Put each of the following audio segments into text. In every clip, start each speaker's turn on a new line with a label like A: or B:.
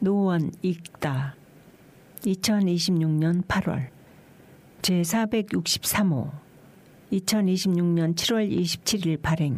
A: 노원 읽다 2026년 8월 제463호 2026년 7월 27일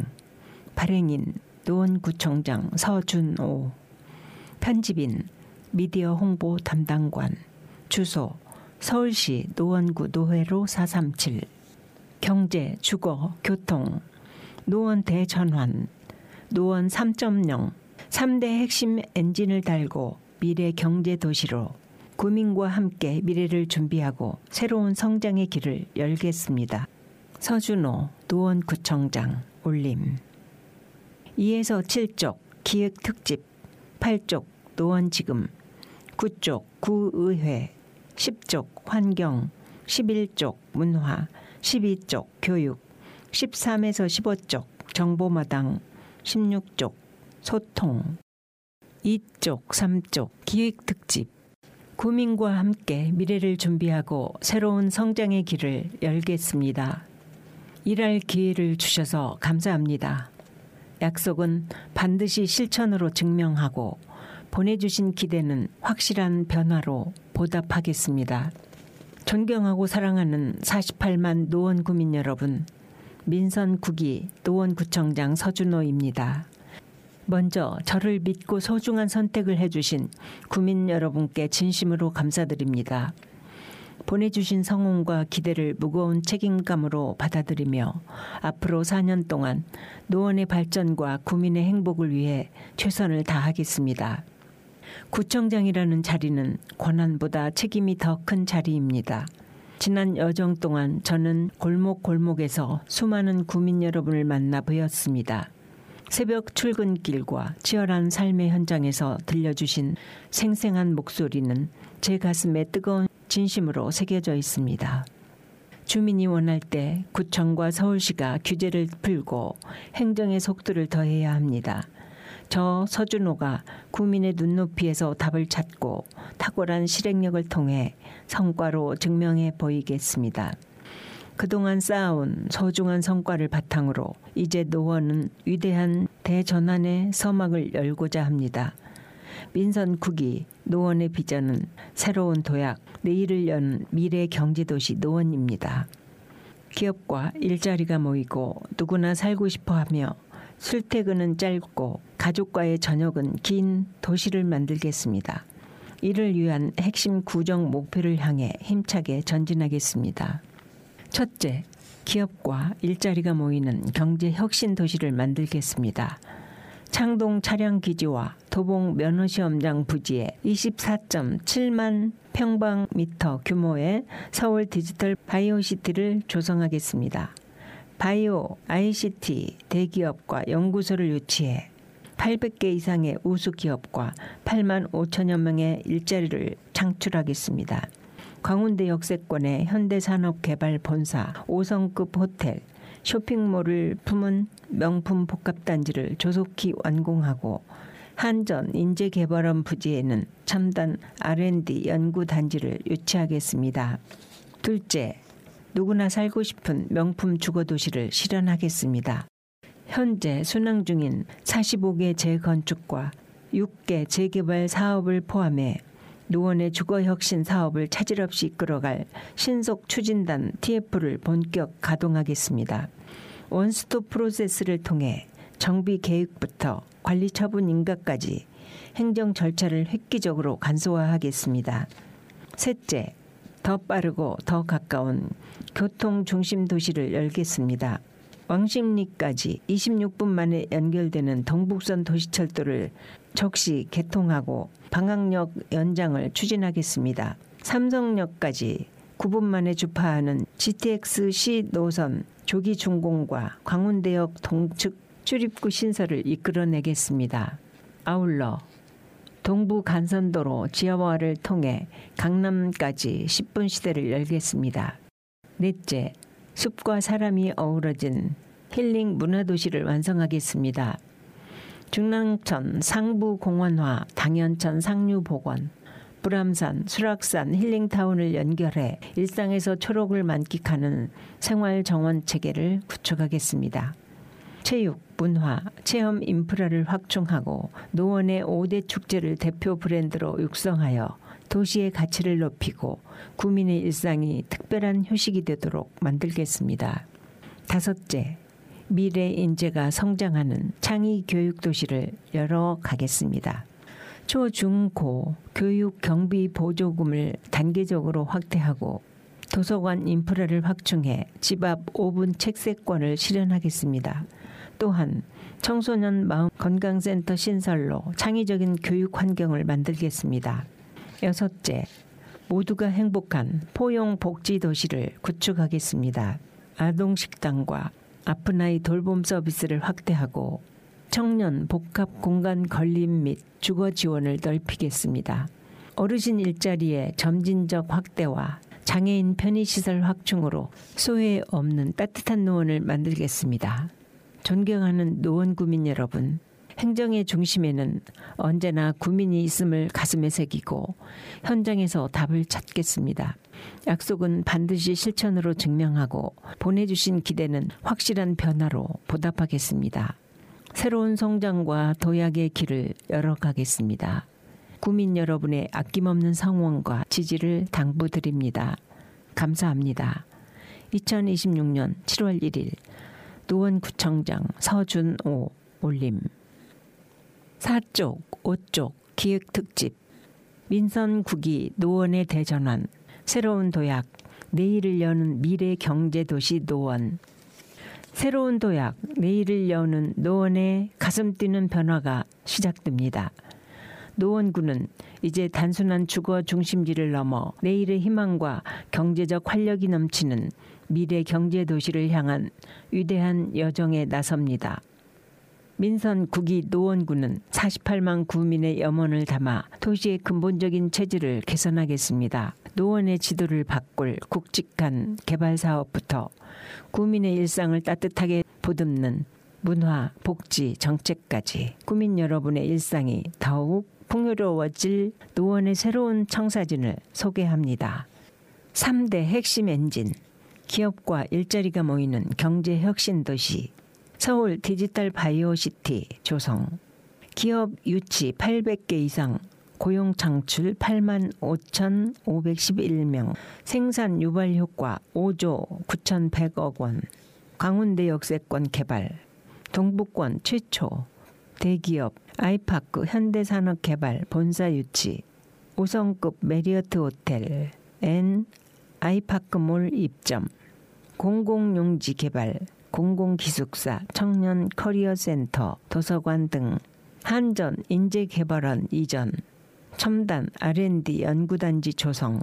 A: 발행인 노원구청장 서준호, 편집인 미디어 홍보 담당관, 주소 서울시 노원구 노회로 437, 경제, 주거, 교통, 노원 대전환, 노원 3.0, 3대 핵심 엔진을 달고 미래 경제 도시로 구민과 함께 미래를 준비하고 새로운 성장의 길을 열겠습니다. 서준호 노원구청장 올림. 2에서 7쪽 기획특집, 8쪽 노원지금, 9쪽 구의회, 10쪽 환경, 11쪽 문화, 12쪽 교육, 13에서 15쪽 정보마당, 16쪽 소통, 2쪽 3쪽 기획특집, 구민과 함께 미래를 준비하고 새로운 성장의 길을 열겠습니다. 일할 기회를 주셔서 감사합니다. 약속은 반드시 실천으로 증명하고 보내주신 기대는 확실한 변화로 보답하겠습니다. 존경하고 사랑하는 48만 노원 구민 여러분, 민선 9기 노원구청장 서준호입니다. 먼저 저를 믿고 소중한 선택을 해주신 구민 여러분께 진심으로 감사드립니다. 보내주신 성원과 기대를 무거운 책임감으로 받아들이며 앞으로 4년 동안 노원의 발전과 구민의 행복을 위해 최선을 다하겠습니다. 구청장이라는 자리는 권한보다 책임이 더 큰 자리입니다. 지난 여정 동안 저는 골목골목에서 수많은 구민 여러분을 만나 뵈었습니다. 새벽 출근길과 치열한 삶의 현장에서 들려주신 생생한 목소리는 제 가슴에 뜨거운 진심으로 새겨져 있습니다. 주민이 원할 때 구청과 서울시가 규제를 풀고 행정의 속도를 더해야 합니다. 저 서준호가 구민의 눈높이에서 답을 찾고 탁월한 실행력을 통해 성과로 증명해 보이겠습니다. 그동안 쌓아온 소중한 성과를 바탕으로 이제 노원은 위대한 대전환의 서막을 열고자 합니다. 민선 9기 노원의 비전은 새로운 도약, 내일을 여는 미래 경제도시 노원입니다. 기업과 일자리가 모이고 누구나 살고 싶어하며 출퇴근은 짧고 가족과의 저녁은 긴 도시를 만들겠습니다. 이를 위한 핵심 구정 목표를 향해 힘차게 전진하겠습니다. 첫째, 기업과 일자리가 모이는 경제 혁신 도시를 만들겠습니다. 창동 차량기지와 도봉 면허시험장 부지에 24.7만 평방미터 규모의 서울 디지털 바이오시티를 조성하겠습니다. 바이오 ICT 대기업과 연구소를 유치해 800개 이상의 우수기업과 8만 5천여 명의 일자리를 창출하겠습니다. 광운대 역세권의 현대산업개발본사 5성급 호텔, 쇼핑몰을 품은 명품 복합단지를 조속히 완공하고 한전 인재개발원 부지에는 첨단 R&D 연구단지를 유치하겠습니다. 둘째, 누구나 살고 싶은 명품 주거도시를 실현하겠습니다. 현재 순항 중인 45개 재건축과 6개 재개발 사업을 포함해 노원의 주거혁신 사업을 차질 없이 이끌어갈 신속 추진단 TF를 본격 가동하겠습니다. 원스톱 프로세스를 통해 정비 계획부터 관리 처분 인가까지 행정 절차를 획기적으로 간소화하겠습니다. 셋째, 더 빠르고 더 가까운 교통 중심 도시를 열겠습니다. 왕십리까지 26분 만에 연결되는 동북선 도시철도를 적시 개통하고 방학역 연장을 추진하겠습니다. 삼성역까지 9분 만에 주파하는 GTX-C 노선 조기 준공과 광운대역 동측 출입구 신설을 이끌어내겠습니다. 아울러 동부 간선도로 지하화를 통해 강남까지 10분 시대를 열겠습니다. 넷째, 숲과 사람이 어우러진 힐링 문화도시를 완성하겠습니다. 중랑천 상부공원화, 당연천 상류복원, 불암산, 수락산 힐링타운을 연결해 일상에서 초록을 만끽하는 생활정원 체계를 구축하겠습니다. 체육, 문화, 체험 인프라를 확충하고 노원의 5대 축제를 대표 브랜드로 육성하여 도시의 가치를 높이고 구민의 일상이 특별한 휴식이 되도록 만들겠습니다. 5째, 미래 인재가 성장하는 창의 교육 도시를 열어가겠습니다. 초, 중, 고 교육 경비 보조금을 단계적으로 확대하고 도서관 인프라를 확충해 집 앞 5분 책세권을 실현하겠습니다. 또한 청소년 마음 건강센터 신설로 창의적인 교육 환경을 만들겠습니다. 6째, 모두가 행복한 포용 복지 도시를 구축하겠습니다. 아동식당과 아픈 아이 돌봄 서비스를 확대하고 청년 복합 공간 건립 및 주거 지원을 넓히겠습니다. 어르신 일자리의 점진적 확대와 장애인 편의시설 확충으로 소외 없는 따뜻한 노원을 만들겠습니다. 존경하는 노원 구민 여러분, 행정의 중심에는 언제나 구민이 있음을 가슴에 새기고 현장에서 답을 찾겠습니다. 약속은 반드시 실천으로 증명하고 보내주신 기대는 확실한 변화로 보답하겠습니다. 새로운 성장과 도약의 길을 열어가겠습니다. 구민 여러분의 아낌없는 성원과 지지를 당부드립니다. 감사합니다. 2026년 7월 1일 노원구청장 서준오 올림. 4쪽, 5쪽 기획특집 민선 9기 노원의 대전환 새로운 도약 내일을 여는 미래경제도시 노원. 새로운 도약 내일을 여는 노원의 가슴 뛰는 변화가 시작됩니다. 노원구는 이제 단순한 주거 중심지를 넘어 내일의 희망과 경제적 활력이 넘치는 미래 경제도시를 향한 위대한 여정에 나섭니다. 민선 9기 노원구는 48만 구민의 염원을 담아 도시의 근본적인 체질을 개선하겠습니다. 노원의 지도를 바꿀 굵직한 개발 사업부터 구민의 일상을 따뜻하게 보듬는 문화, 복지, 정책까지 구민 여러분의 일상이 더욱 풍요로워질 노원의 새로운 청사진을 소개합니다. 3대 핵심 엔진, 기업과 일자리가 모이는 경제혁신도시, 서울 디지털 바이오시티 조성, 기업 유치 800개 이상, 고용 창출 85,511명, 생산 유발 효과 5조 9,100억 원, 광운대 역세권 개발, 동북권 최초, 대기업 아이파크 현대산업개발 본사 유치, 5성급 메리어트 호텔 앤 아이파크몰 입점, 공공용지 개발, 공공기숙사, 청년 커리어센터, 도서관 등 한전 인재개발원 이전, 첨단 R&D 연구단지 조성,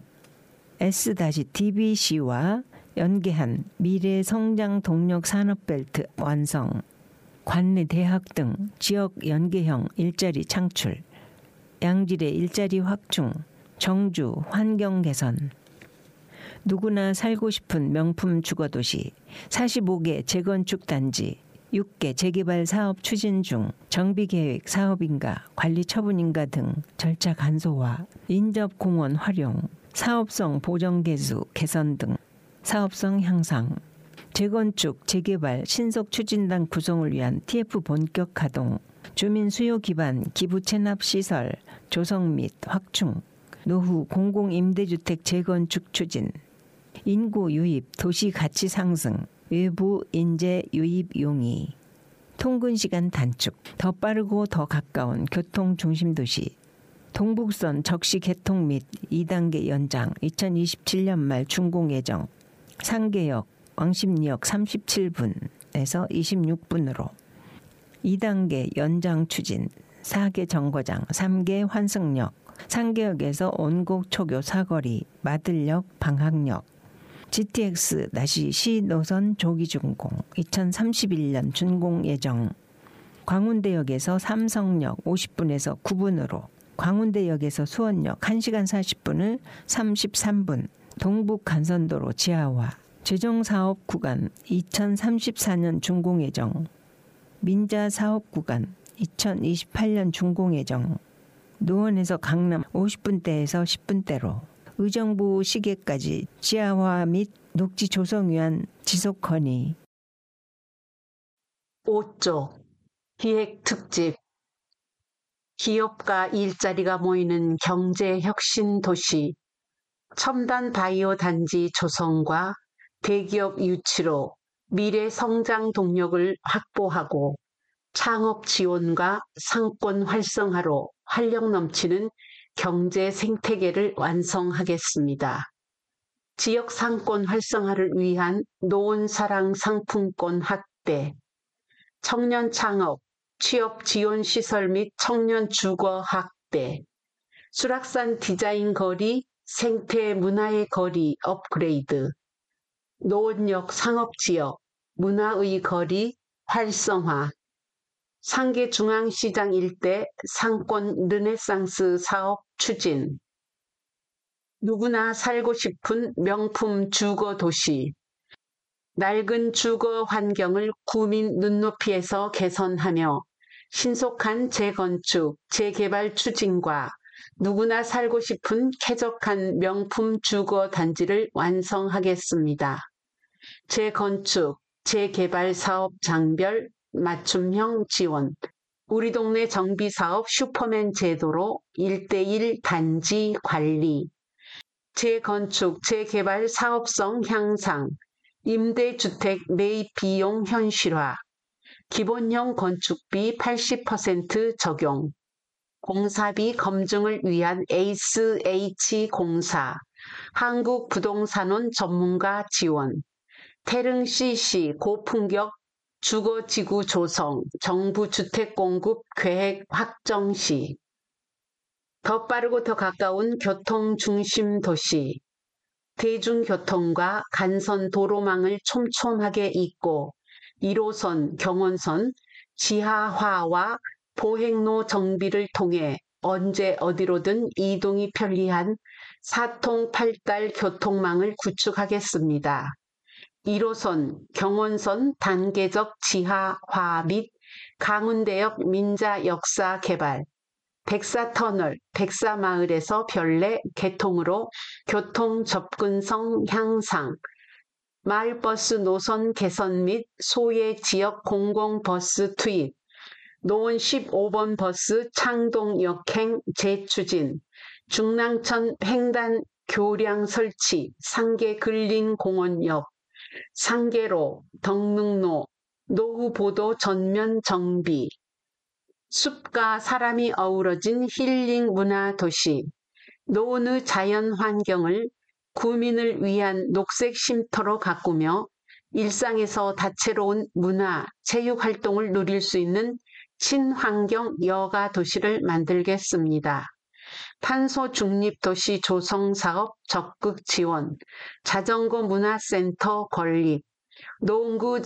A: S-DBC와 연계한 미래 성장 동력 산업벨트 완성, 관내 대학 등 지역 연계형 일자리 창출, 양질의 일자리 확충, 정주 환경 개선, 누구나 살고 싶은 명품 주거도시, 45개 재건축 단지, 6개 재개발 사업 추진 중 정비계획 사업인가 관리 처분인가 등 절차 간소화, 인접공원 활용, 사업성 보정 개수 개선 등 사업성 향상, 재건축, 재개발, 신속 추진단 구성을 위한 TF 본격 가동, 주민 수요 기반 기부 체납 시설 조성 및 확충, 노후 공공임대주택 재건축 추진, 인구 유입, 도시 가치 상승, 외부 인재 유입 용이, 통근 시간 단축, 더 빠르고 더 가까운 교통 중심 도시, 동북선 적시 개통 및 2단계 연장 2027년 말 준공 예정, 상계역, 왕십리역 37분에서 26분으로 2단계 연장 추진, 4개 정거장, 3개 환승역, 상계역에서 온곡 초교 사거리, 마들역, 방학역, GTX-C 노선 조기 준공, 2031년 준공 예정, 광운대역에서 삼성역 50분에서 9분으로, 광운대역에서 수원역 1시간 40분을 33분, 동북간선도로 지하화, 재정사업 구간 2034년 준공 예정, 민자사업 구간 2028년 준공 예정, 노원에서 강남 50분대에서 10분대로, 의정부 시계까지 지하화 및 녹지 조성 위한 지속 건의.
B: 5쪽 기획특집 기업과 일자리가 모이는 경제혁신 도시 첨단 바이오 단지 조성과 대기업 유치로 미래 성장 동력을 확보하고 창업 지원과 상권 활성화로 활력 넘치는 경제 생태계를 완성하겠습니다. 지역 상권 활성화를 위한 노원사랑 상품권 확대, 청년 창업, 취업 지원 시설 및 청년 주거 확대, 수락산 디자인 거리, 생태 문화의 거리 업그레이드, 노원역 상업지역, 문화의 거리 활성화, 상계중앙시장 일대 상권 르네상스 사업 추진, 누구나 살고 싶은 명품 주거 도시, 낡은 주거 환경을 구민 눈높이에서 개선하며 신속한 재건축, 재개발 추진과 누구나 살고 싶은 쾌적한 명품 주거 단지를 완성하겠습니다. 재건축, 재개발 사업 장별 맞춤형 지원, 우리 동네 정비사업 슈퍼맨 제도로 1:1 단지 관리, 재건축, 재개발 사업성 향상, 임대주택 매입 비용 현실화, 기본형 건축비 80% 적용, 공사비 검증을 위한 에이스 H공사, 한국부동산원 전문가 지원, 태릉 CC 고품격 주거지구 조성, 정부 주택 공급 계획 확정 시, 더 빠르고 더 가까운 교통 중심 도시, 대중교통과 간선 도로망을 촘촘하게 잇고 1호선, 경원선, 지하화와 보행로 정비를 통해 언제 어디로든 이동이 편리한 사통팔달 교통망을 구축하겠습니다. 1호선, 경원선 단계적 지하화 및 강운대역 민자 역사 개발, 백사터널, 백사마을에서 별내 개통으로 교통 접근성 향상, 마을버스 노선 개선 및 소외 지역 공공버스 투입, 노원 15번 버스 창동역행 재추진, 중랑천 횡단 교량 설치, 상계 근린공원 옆, 상계로, 덕능로, 노후보도 전면 정비, 숲과 사람이 어우러진 힐링 문화 도시, 노원의 자연 환경을 구민을 위한 녹색 쉼터로 가꾸며 일상에서 다채로운 문화, 체육 활동을 누릴 수 있는 친환경 여가 도시를 만들겠습니다. 탄소 중립 도시 조성 사업 적극 지원, 자전거 문화센터 건립, 노원구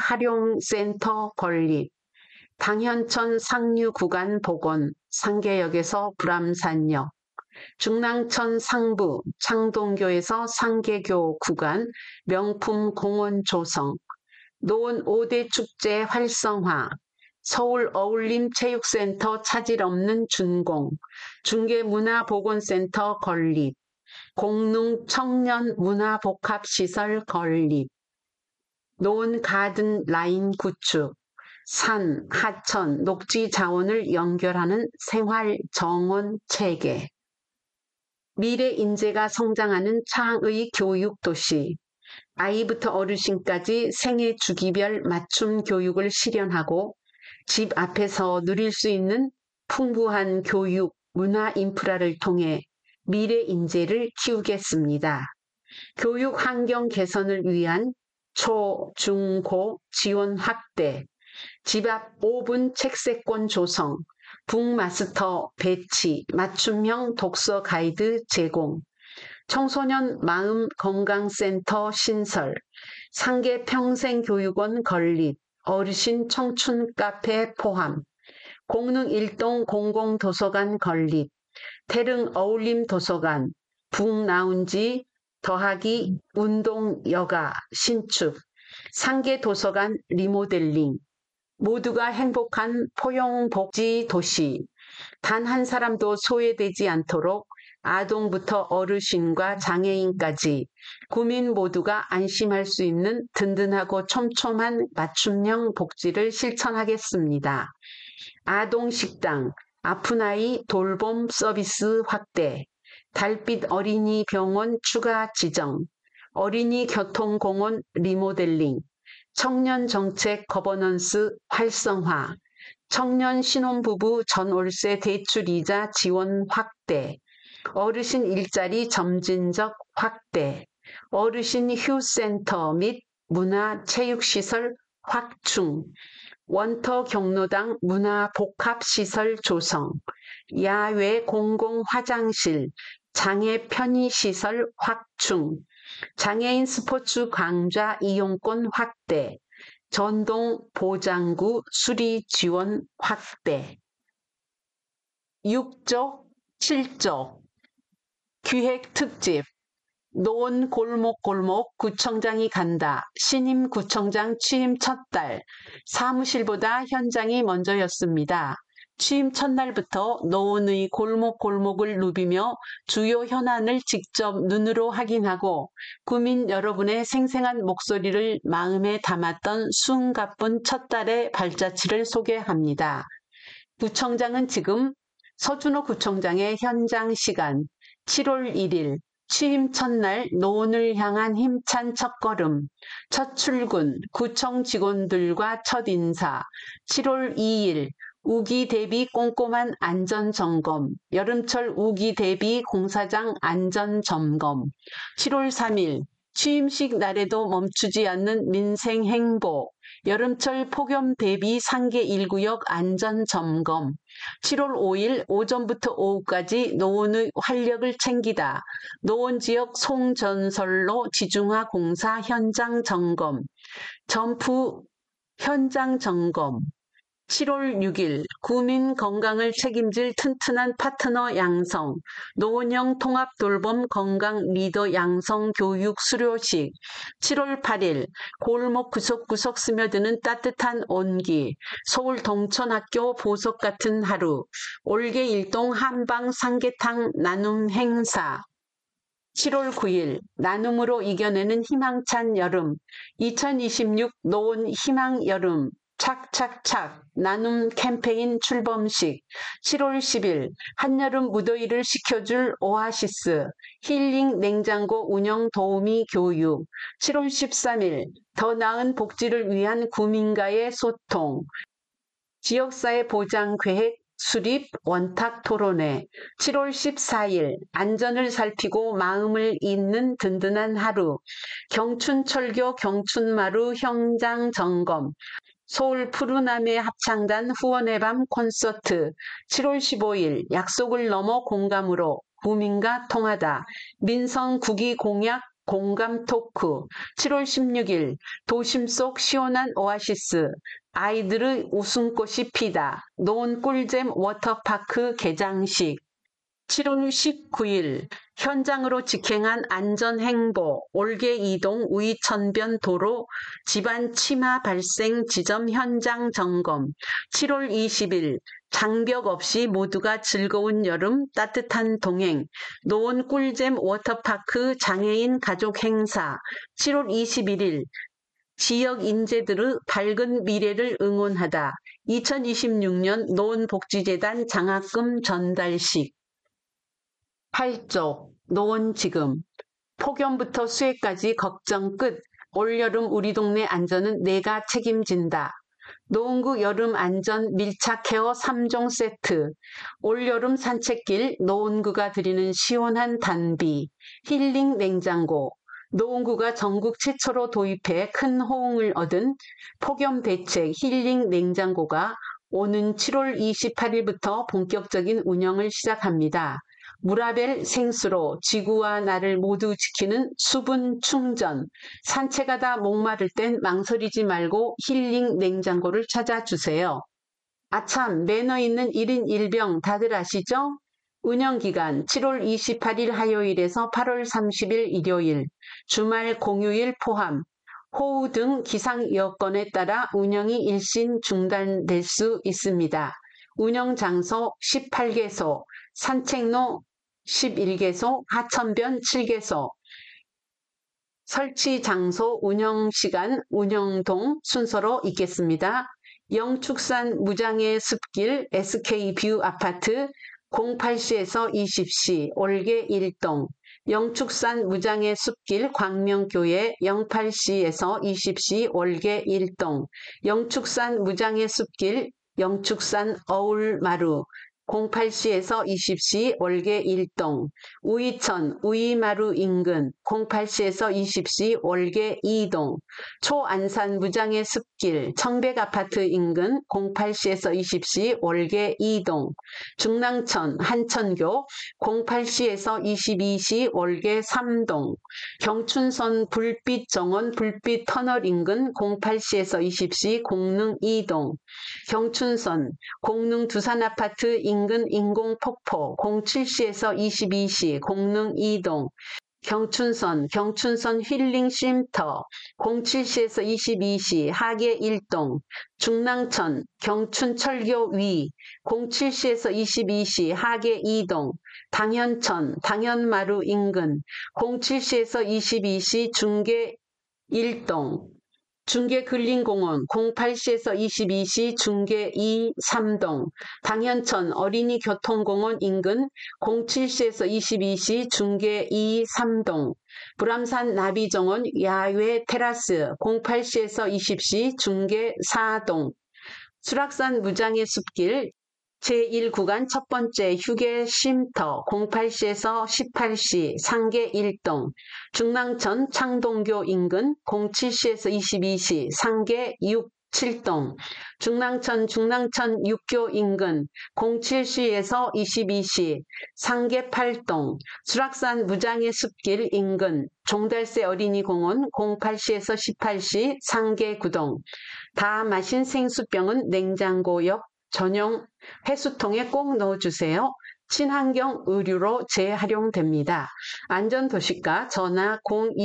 B: 새활용센터 건립, 당현천 상류 구간 복원, 상계역에서 불암산역, 중랑천 상부, 창동교에서 상계교 구간 명품 공원 조성, 노원 5대 축제 활성화, 서울 어울림체육센터 차질 없는 준공, 중계문화보건센터 건립, 공릉 청년 문화복합시설 건립, 노원 가든 라인 구축, 산, 하천, 녹지 자원을 연결하는 생활 정원 체계, 미래 인재가 성장하는 창의 교육 도시, 아이부터 어르신까지 생애 주기별 맞춤 교육을 실현하고 집 앞에서 누릴 수 있는 풍부한 교육, 문화 인프라를 통해 미래 인재를 키우겠습니다. 교육 환경 개선을 위한 초, 중, 고 지원 확대, 집 앞 5분 책세권 조성, 북마스터 배치, 맞춤형 독서 가이드 제공, 청소년 마음건강센터 신설, 상계 평생교육원 건립, 어르신 청춘 카페 포함, 공릉 일동 공공도서관 건립, 태릉 어울림도서관, 북라운지 더하기 운동여가 신축, 상계도서관 리모델링, 모두가 행복한 포용복지 도시, 단 한 사람도 소외되지 않도록 아동부터 어르신과 장애인까지 국민 모두가 안심할 수 있는 든든하고 촘촘한 맞춤형 복지를 실천하겠습니다. 아동식당, 아픈 아이 돌봄 서비스 확대, 달빛 어린이 병원 추가 지정, 어린이 교통공원 리모델링, 청년 정책 거버넌스 활성화, 청년 신혼부부 전월세 대출이자 지원 확대, 어르신 일자리 점진적 확대, 어르신 휴센터 및 문화체육시설 확충, 원터 경로당 문화복합시설 조성, 야외 공공화장실, 장애 편의시설 확충, 장애인 스포츠 강좌 이용권 확대, 전동 보장구 수리 지원 확대. 6조, 7조 기획특집 노원 골목골목 구청장이 간다. 신임 구청장 취임 첫 달, 사무실보다 현장이 먼저였습니다. 취임 첫날부터 노원의 골목골목을 누비며 주요 현안을 직접 눈으로 확인하고 구민 여러분의 생생한 목소리를 마음에 담았던 숨가쁜 첫 달의 발자취를 소개합니다. 구청장은 지금 서준호 구청장의 현장 시간 7월 1일 취임 첫날 노원을 향한 힘찬 첫걸음, 첫 출근, 구청 직원들과 첫 인사, 7월 2일 우기 대비 꼼꼼한 안전점검, 여름철 우기 대비 공사장 안전점검, 7월 3일 취임식 날에도 멈추지 않는 민생 행보, 여름철 폭염 대비 상계 1구역 안전점검, 7월 5일 오전부터 오후까지 노원의 활력을 챙기다. 노원 지역 송전설로 지중화 공사 현장 점검, 점프 현장 점검, 7월 6일 구민 건강을 책임질 튼튼한 파트너 양성, 노원형 통합 돌봄 건강 리더 양성 교육 수료식, 7월 8일 골목 구석구석 스며드는 따뜻한 온기, 서울 동천학교 보석 같은 하루, 올개 일동 한방 삼계탕 나눔 행사, 7월 9일 나눔으로 이겨내는 희망찬 여름, 2026 노원 희망여름, 착착착 나눔 캠페인 출범식, 7월 10일 한여름 무더위를 식혀줄 오아시스 힐링 냉장고 운영 도우미 교육, 7월 13일 더 나은 복지를 위한 구민과의 소통, 지역사회 보장 계획 수립 원탁 토론회, 7월 14일 안전을 살피고 마음을 잇는 든든한 하루, 경춘철교 경춘마루 현장 점검, 서울 푸르나메 합창단 후원의 밤 콘서트, 7월 15일 약속을 넘어 공감으로 구민과 통하다, 민선 국위 공약 공감 토크, 7월 16일 도심 속 시원한 오아시스, 아이들의 웃음꽃이 피다, 노원 꿀잼 워터파크 개장식, 7월 19일 현장으로 직행한 안전행보, 올개 이동 우이천변 도로 집안 침하 발생 지점 현장 점검, 7월 20일 장벽 없이 모두가 즐거운 여름 따뜻한 동행, 노원 꿀잼 워터파크 장애인 가족 행사, 7월 21일 지역 인재들의 밝은 미래를 응원하다, 2026년 노원복지재단 장학금 전달식, 8조 노원 지금 폭염부터 수해까지 걱정 끝. 올여름 우리 동네 안전은 내가 책임진다. 노원구 여름 안전 밀착 케어 3종 세트, 올여름 산책길 노원구가 드리는 시원한 단비, 힐링 냉장고, 노원구가 전국 최초로 도입해 큰 호응을 얻은 폭염 대책 힐링 냉장고가 오는 7월 28일부터 본격적인 운영을 시작합니다. 무라벨 생수로 지구와 나를 모두 지키는 수분 충전, 산책하다 목마를 땐 망설이지 말고 힐링 냉장고를 찾아주세요. 아참, 매너 있는 1인 1병 다들 아시죠? 운영기간 7월 28일 화요일에서 8월 30일 일요일, 주말 공휴일 포함, 호우 등 기상 여건에 따라 운영이 일신 중단될 수 있습니다. 운영 장소 18개소, 산책로 11개소, 하천변 7개소. 설치 장소, 운영 시간, 운영동 순서로 있겠습니다. 영축산 무장의 숲길 SK뷰 아파트 08시에서 20시 올개 1동, 영축산 무장의 숲길 광명교회 08시에서 20시 올개 1동, 영축산 무장의 숲길 영축산 어울마루 08시에서 20시 올개 1동, 우이천 우이마루 인근 08시에서 20시 올개 2동, 초안산 무장의 숲길 청백아파트 인근 08시에서 20시 올개 2동, 중랑천 한천교 08시에서 22시 올개 3동, 경춘선 불빛정원 불빛터널 인근 08시에서 20시 공릉 2동, 경춘선 공릉 두산아파트 인근 인공폭포 07시에서 22시 공릉 2동, 경춘선 힐링쉼터 07시에서 22시 하계 1동, 중랑천 경춘철교 위 07시에서 22시 하계 2동, 당현천 당현마루 인근 07시에서 22시 중계 1동, 중계근린공원 08시에서 22시 중계 2, 3동, 당현천 어린이교통공원 인근 07시에서 22시 중계 2, 3동, 불암산 나비정원 야외 테라스 08시에서 20시 중계 4동, 수락산 무장의 숲길 제1구간 첫 번째 휴게 쉼터 08시에서 18시 상계 1동, 중랑천 창동교 인근 07시에서 22시 상계 6, 7동, 중랑천 6교 인근 07시에서 22시 상계 8동, 수락산 무장의 숲길 인근 종달새 어린이공원 08시에서 18시 상계 9동, 다 마신 생수병은 냉장고 옆 전용 회수통에 꼭 넣어주세요. 친환경 의류로 재활용됩니다. 안전도시가 전화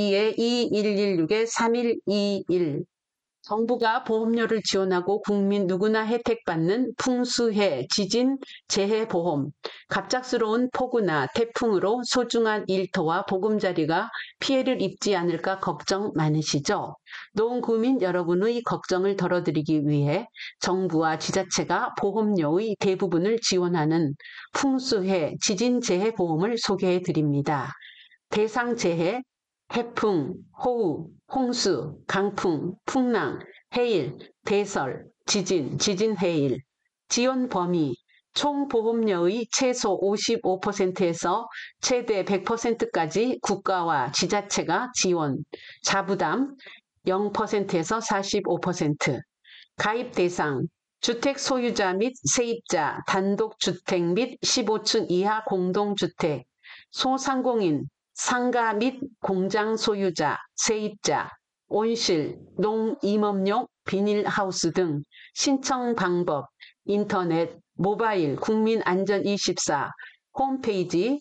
B: 02-2116-3121. 정부가 보험료를 지원하고 국민 누구나 혜택받는 풍수해, 지진, 재해보험. 갑작스러운 폭우나 태풍으로 소중한 일터와 보금자리가 피해를 입지 않을까 걱정 많으시죠? 노원구민 여러분의 걱정을 덜어드리기 위해 정부와 지자체가 보험료의 대부분을 지원하는 풍수해, 지진, 재해보험을 소개해드립니다. 대상 재해, 태풍, 호우, 홍수, 강풍, 풍랑, 해일, 대설, 지진, 지진해일. 지원 범위, 총 보험료의 최소 55%에서 최대 100%까지 국가와 지자체가 지원, 자부담 0%에서 45%. 가입 대상, 주택 소유자 및 세입자, 단독주택 및 15층 이하 공동주택, 소상공인, 상가 및 공장 소유자, 세입자, 온실, 농임업용 비닐하우스 등. 신청 방법, 인터넷, 모바일 국민안전24 홈페이지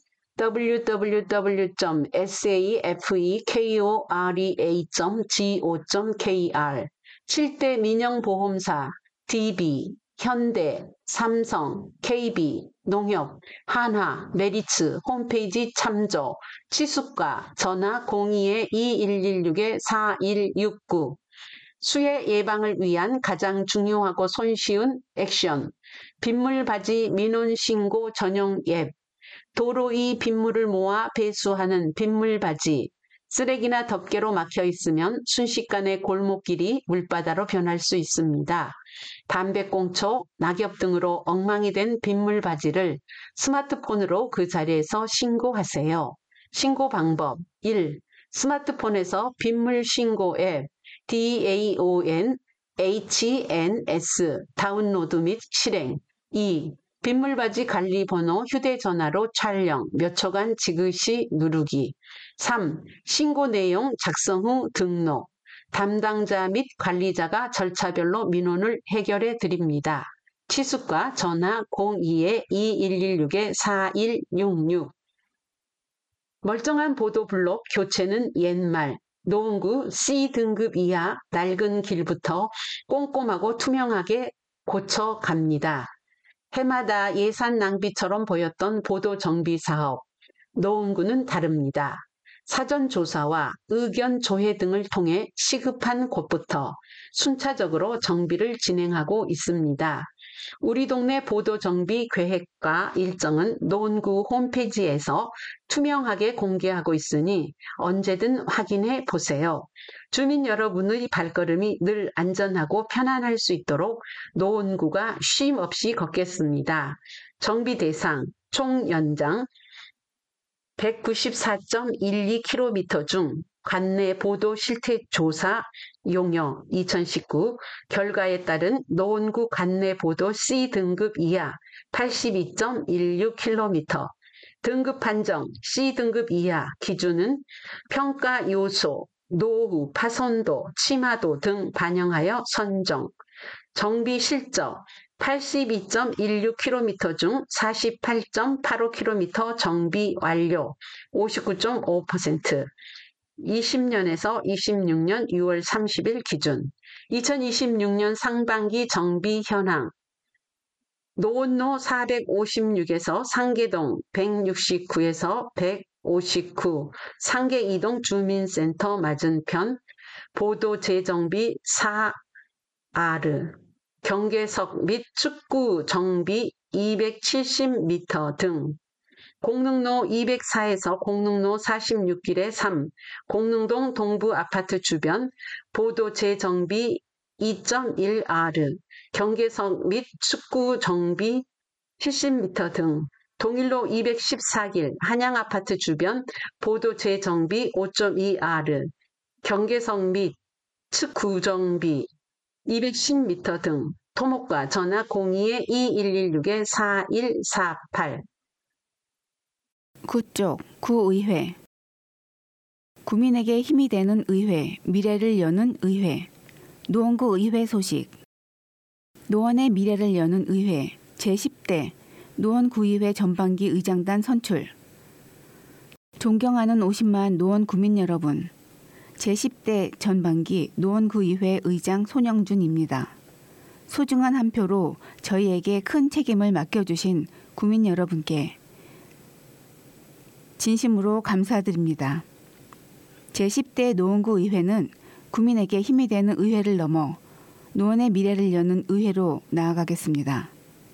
B: www.safekorea.go.kr 7대 민영보험사 DB, 현대, 삼성, KB, 농협, 한화, 메리츠 홈페이지 참조, 치수과 전화 02-2116-4169. 수해 예방을 위한 가장 중요하고 손쉬운 액션, 빗물바지 민원신고 전용 앱, 도로 위 빗물을 모아 배수하는 빗물바지, 쓰레기나 덮개로 막혀 있으면 순식간에 골목길이 물바다로 변할 수 있습니다. 담배꽁초, 낙엽 등으로 엉망이 된 빗물바지를 스마트폰으로 그 자리에서 신고하세요. 신고 방법 1. 스마트폰에서 빗물신고 앱 DAON HNS 다운로드 및 실행. 2. 빗물바지 관리 번호 휴대전화로 촬영, 몇 초간 지그시 누르기. 3. 신고 내용 작성 후 등록. 담당자 및 관리자가 절차별로 민원을 해결해 드립니다. 치수과 전화 02-2116-4166. 멀쩡한 보도블록 교체는 옛말. 노원구 C등급 이하 낡은 길부터 꼼꼼하고 투명하게 고쳐갑니다. 해마다 예산 낭비처럼 보였던 보도 정비 사업. 노원구는 다릅니다. 사전조사와 의견조회 등을 통해 시급한 곳부터 순차적으로 정비를 진행하고 있습니다. 우리 동네 보도정비 계획과 일정은 노원구 홈페이지에서 투명하게 공개하고 있으니 언제든 확인해 보세요. 주민 여러분의 발걸음이 늘 안전하고 편안할 수 있도록 노원구가 쉼 없이 걷겠습니다. 정비 대상 총 연장 194.12km 중 관내 보도 실태 조사 용역 2019 결과에 따른 노원구 관내 보도 C등급 이하 82.16km, 등급 판정 C등급 이하 기준은 평가 요소, 노후, 파손도, 침하도 등 반영하여 선정. 정비 실적 82.16km 중 48.85km 정비 완료 59.5%. 20년에서 26년 6월 30일 기준 2026년 상반기 정비 현황 노원로 456에서 상계동 169에서 159 상계이동 주민센터 맞은편 보도 재정비 4R 경계석 및 축구 정비 270m 등 공릉로 204에서 공릉로 46길의 3, 공릉동 동부 아파트 주변 보도 재정비 2.1R, 경계석 및 축구 정비 70m 등 동일로 214길 한양아파트 주변 보도 재정비 5.2R, 경계석 및 축구 정비 210m 등 토목과 전화 02-2116-4148
C: 구쪽 구의회 구민에게 힘이 되는 의회, 미래를 여는 의회 노원구 의회 소식 노원의 미래를 여는 의회 제10대 노원구의회 전반기 의장단 선출 존경하는 50만 노원 구민 여러분 제10대 전반기 노원구의회 의장 손영준입니다. 소중한 한 표로 저희에게 큰 책임을 맡겨주신 구민 여러분께 진심으로 감사드립니다. 제10대 노원구 의회는 구민에게 힘이 되는 의회를 넘어 노원의 미래를 여는 의회로 나아가겠습니다.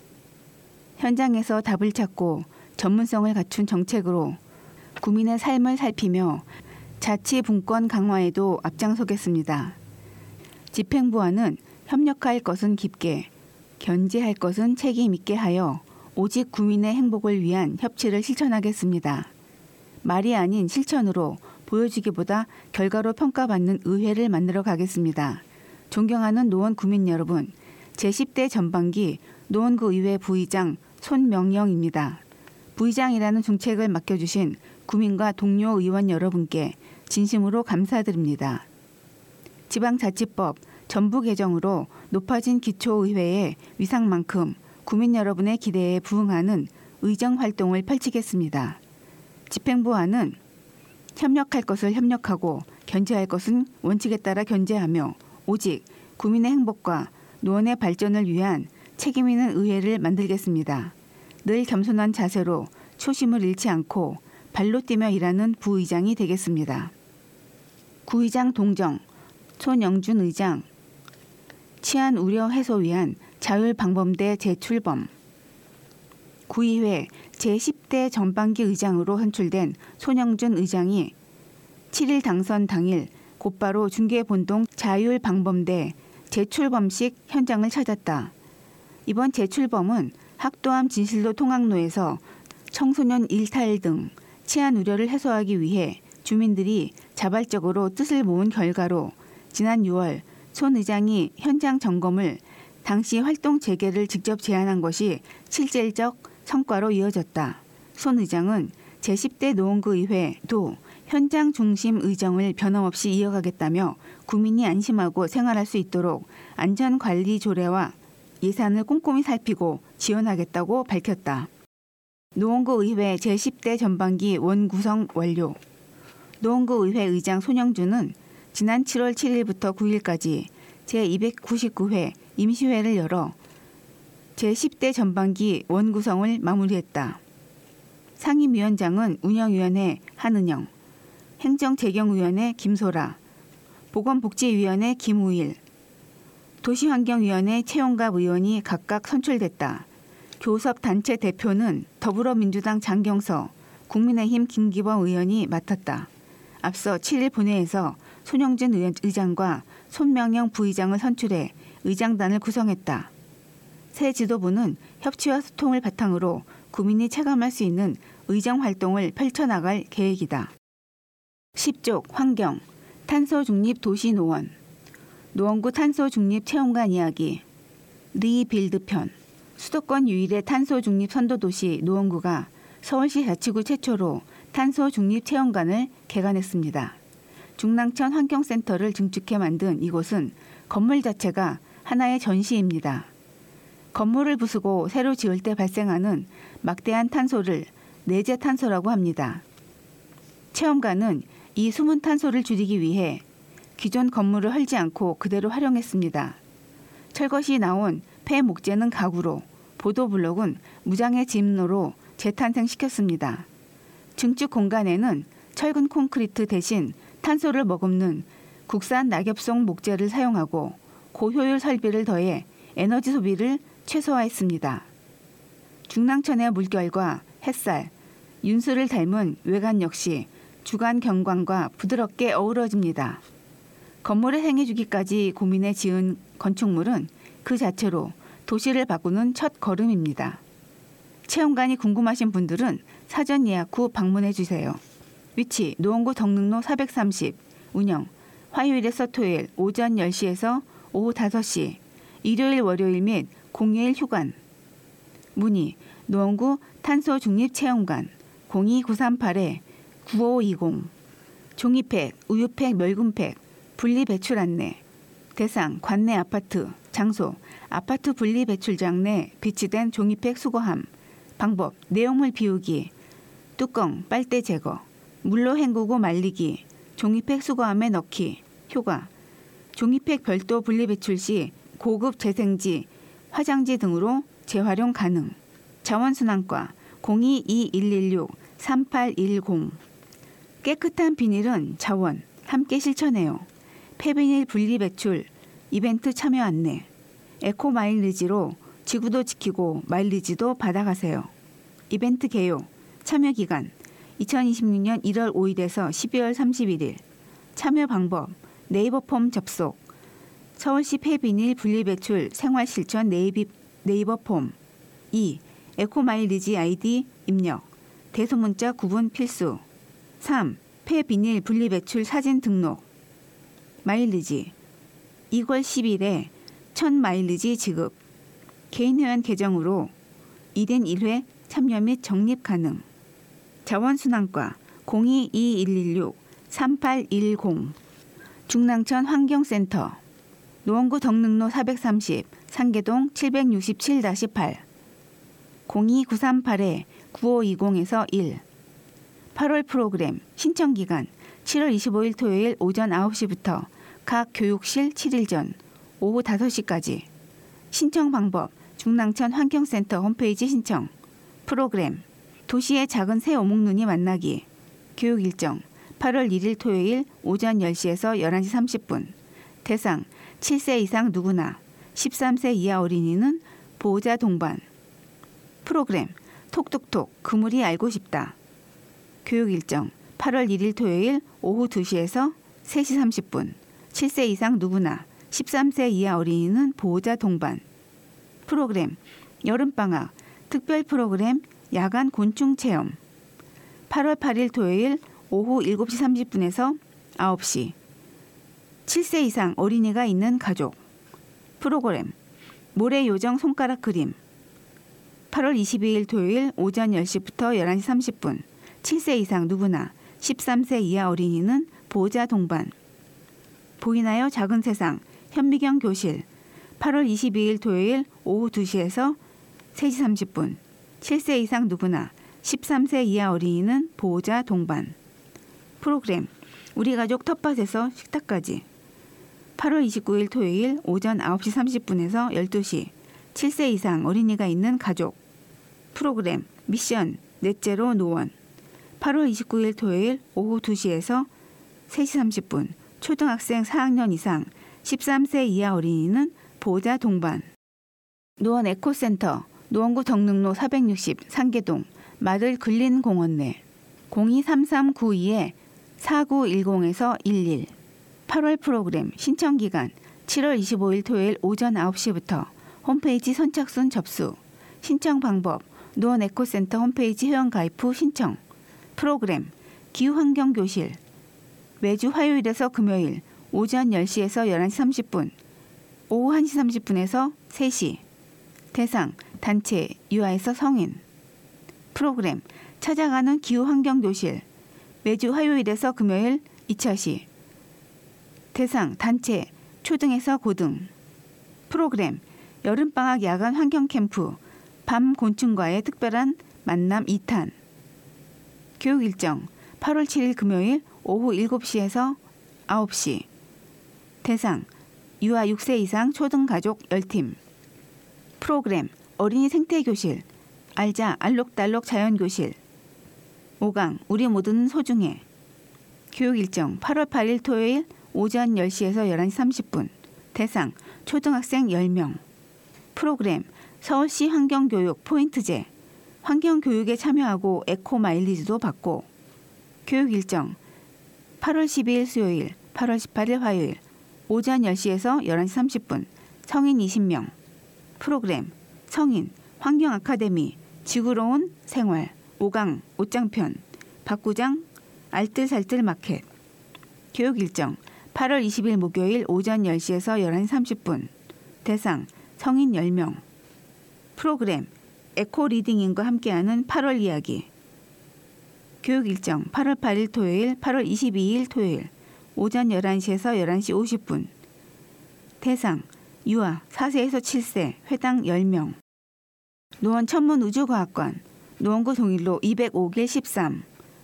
C: 현장에서 답을 찾고 전문성을 갖춘 정책으로 구민의 삶을 살피며 자치분권 강화에도 앞장서겠습니다. 집행부와는 협력할 것은 깊게, 견제할 것은 책임 있게 하여 오직 구민의 행복을 위한 협치를 실천하겠습니다. 말이 아닌 실천으로 보여주기보다 결과로 평가받는 의회를 만들어 가겠습니다. 존경하는 노원 구민 여러분, 제10대 전반기 노원구 의회 부의장 손명영입니다. 부의장이라는 중책을 맡겨주신 구민과 동료 의원 여러분께 진심으로 감사드립니다. 지방자치법 전부 개정으로 높아진 기초의회의 위상만큼 구민 여러분의 기대에 부응하는 의정 활동을 펼치겠습니다. 집행부와는 협력할 것을 협력하고 견제할 것은 원칙에 따라 견제하며 오직 구민의 행복과 노원의 발전을 위한 책임 있는 의회를 만들겠습니다. 늘 겸손한 자세로 초심을 잃지 않고 발로 뛰며 일하는 부의장이 되겠습니다. 구의장 동정 손영준 의장 치안 우려 해소 위한 자율방범대 재출범 구의회 제10대 전반기 의장으로 선출된 손영준 의장이 7일 당선 당일 곧바로 중계본동 자율방범대 재출범식 현장을 찾았다. 이번 재출범은 학도암 진실로 통학로에서 청소년 일탈 등 치안 우려를 해소하기 위해 주민들이 자발적으로 뜻을 모은 결과로 지난 6월 손 의장이 현장 점검을 당시 활동 재개를 직접 제안한 것이 실질적 성과로 이어졌다. 손 의장은 제10대 노원구 의회도 현장 중심 의정을 변함없이 이어가겠다며 구민이 안심하고 생활할 수 있도록 안전관리 조례와 예산을 꼼꼼히 살피고 지원하겠다고 밝혔다. 노원구 의회 제10대 전반기 원구성 완료. 노원구 의회 의장 손영준은 지난 7월 7일부터 9일까지 제299회 임시회를 열어 제10대 전반기 원구성을 마무리했다. 상임위원장은 운영위원회 한은영, 행정재경위원회 김소라, 보건복지위원회 김우일, 도시환경위원회 최용갑 의원이 각각 선출됐다. 교섭단체 대표는 더불어민주당 장경서, 국민의힘 김기범 의원이 맡았다. 앞서 7일 본회에서 손영준 의장과 손명영 부의장을 선출해 의장단을 구성했다. 새 지도부는 협치와 소통을 바탕으로 국민이 체감할 수 있는 의정 활동을 펼쳐나갈 계획이다. 10쪽 환경, 탄소중립 도시노원, 노원구 탄소중립 체험관 이야기, 리빌드편, 수도권 유일의 탄소중립 선도도시 노원구가 서울시 자치구 최초로 탄소중립 체험관을 개관했습니다. 중랑천 환경센터를 증축해 만든 이곳은 건물 자체가 하나의 전시입니다. 건물을 부수고 새로 지을 때 발생하는 막대한 탄소를 내재 탄소라고 합니다. 체험관은 이 숨은 탄소를 줄이기 위해 기존 건물을 헐지 않고 그대로 활용했습니다. 철것이 나온 폐 목재는 가구로, 보도블록은 무장의 진로로 재탄생시켰습니다. 증축 공간에는 철근 콘크리트 대신 탄소를 머금는 국산 낙엽송 목재를 사용하고 고효율 설비를 더해 에너지 소비를 최소화했습니다. 중랑천의 물결과 햇살, 윤수를 닮은 외관 역시 주간 경관과 부드럽게 어우러집니다. 건물을 행해주기까지 고민해 지은 건축물은 그 자체로 도시를 바꾸는 첫 걸음입니다. 체험관이 궁금하신 분들은 사전 예약 후 방문해 주세요. 위치 노원구 덕능로 430, 운영 화요일에서 토요일 오전 10시에서 오후 5시, 일요일 월요일 및 공휴일 휴관. 문의 노원구 탄소중립체험관 02-938-9520. 종이팩, 우유팩, 멸균팩, 분리배출 안내. 대상 관내 아파트, 장소 아파트 분리배출장 내 비치된 종이팩 수거함. 방법 내용물 비우기, 뚜껑 빨대 제거, 물로 헹구고 말리기, 종이팩 수거함에 넣기. 효과 종이팩 별도 분리배출 시 고급 재생지, 화장지 등으로 재활용 가능. 자원순환과 02-2116-3810. 깨끗한 비닐은 자원 함께 실천해요. 폐비닐 분리배출 이벤트 참여 안내. 에코 마일리지로 지구도 지키고 마일리지도 받아가세요. 이벤트 개요. 참여 기간 2026년 1월 5일에서 12월 31일. 참여 방법 네이버 폼 접속. 서울시 폐비닐 분리배출 생활실천 네이버 폼. 2. 에코 마일리지 아이디 입력. 대소문자 구분 필수. 3. 폐비닐 분리배출 사진 등록. 마일리지 2월 10일에 1000마일리지 지급. 개인회원 계정으로 2된 1회 참여 및 적립 가능. 자원순환과 02-2116-3810. 중랑천 환경센터 노원구 덕능로 430 상계동 767-8 02-938-9520에서 1. 8월 프로그램 신청기간 7월 25일 토요일 오전 9시부터 각 교육실 7일 전 오후 5시까지. 신청 방법 중랑천 환경센터 홈페이지 신청. 프로그램 도시의 작은 새 오목눈이 만나기. 교육 일정 8월 1일 토요일 오전 10시에서 11시 30분. 대상 7세 이상 누구나, 13세 이하 어린이는 보호자 동반. 프로그램 톡톡톡 그물이 알고 싶다. 교육 일정 8월 1일 토요일 오후 2시에서 3시 30분. 7세 이상 누구나, 13세 이하 어린이는 보호자 동반. 프로그램 여름방학 특별 프로그램 야간 곤충 체험. 8월 8일 토요일 오후 7시 30분에서 9시. 7세 이상 어린이가 있는 가족. 프로그램 모래요정 손가락 그림. 8월 22일 토요일 오전 10시부터 11시 30분. 7세 이상 누구나, 13세 이하 어린이는 보호자 동반. 보이나요? 작은 세상 현미경 교실. 8월 22일 토요일 오후 2시에서 3시 30분. 7세 이상 누구나, 13세 이하 어린이는 보호자 동반. 프로그램 우리 가족 텃밭에서 식탁까지. 8월 29일 토요일 오전 9시 30분에서 12시. 7세 이상 어린이가 있는 가족. 프로그램 미션 넷째로 노원. 8월 29일 토요일 오후 2시에서 3시 30분 초등학생 4학년 이상 13세 이하 어린이는 보호자 동반. 노원 에코센터 노원구 덕능로 460 상계동 마들 근린공원 내 023392-4910에서 11. 8월 프로그램 신청기간 7월 25일 토요일 오전 9시부터 홈페이지 선착순 접수. 신청 방법 노원 에코센터 홈페이지 회원가입 후 신청. 프로그램 기후환경교실 매주 화요일에서 금요일 오전 10시에서 11시 30분, 오후 1시 30분에서 3시. 대상 단체 유아에서 성인. 프로그램 찾아가는 기후환경교실 매주 화요일에서 금요일 2차시. 대상 단체 초등에서 고등. 프로그램 여름방학 야간 환경캠프 밤 곤충과의 특별한 만남 2탄. 교육 일정 8월 7일 금요일 오후 7시에서 9시. 대상 유아 6세 이상 초등가족 10팀. 프로그램 어린이 생태교실 알자 알록달록 자연교실 5강 우리 모두는 소중해. 교육 일정 8월 8일 토요일 오전 10시에서 11시 30분. 대상 초등학생 10명. 프로그램 서울시 환경교육 포인트제 환경교육에 참여하고 에코 마일리지도 받고. 교육 일정 8월 12일 수요일 8월 18일 화요일 오전 10시에서 11시 30분 성인 20명. 프로그램 성인 환경아카데미 지구로운 생활 5강 옷장편 박구장 알뜰살뜰 마켓. 교육 일정 8월 20일 목요일 오전 10시에서 11시 30분. 대상 성인 10명. 프로그램 에코 리딩인과 함께하는 8월 이야기. 교육 일정 8월 8일 토요일 8월 22일 토요일 오전 11시에서 11시 50분. 대상 유아 4세에서 7세 회당 10명. 노원 천문우주과학관 노원구 동일로 205길 13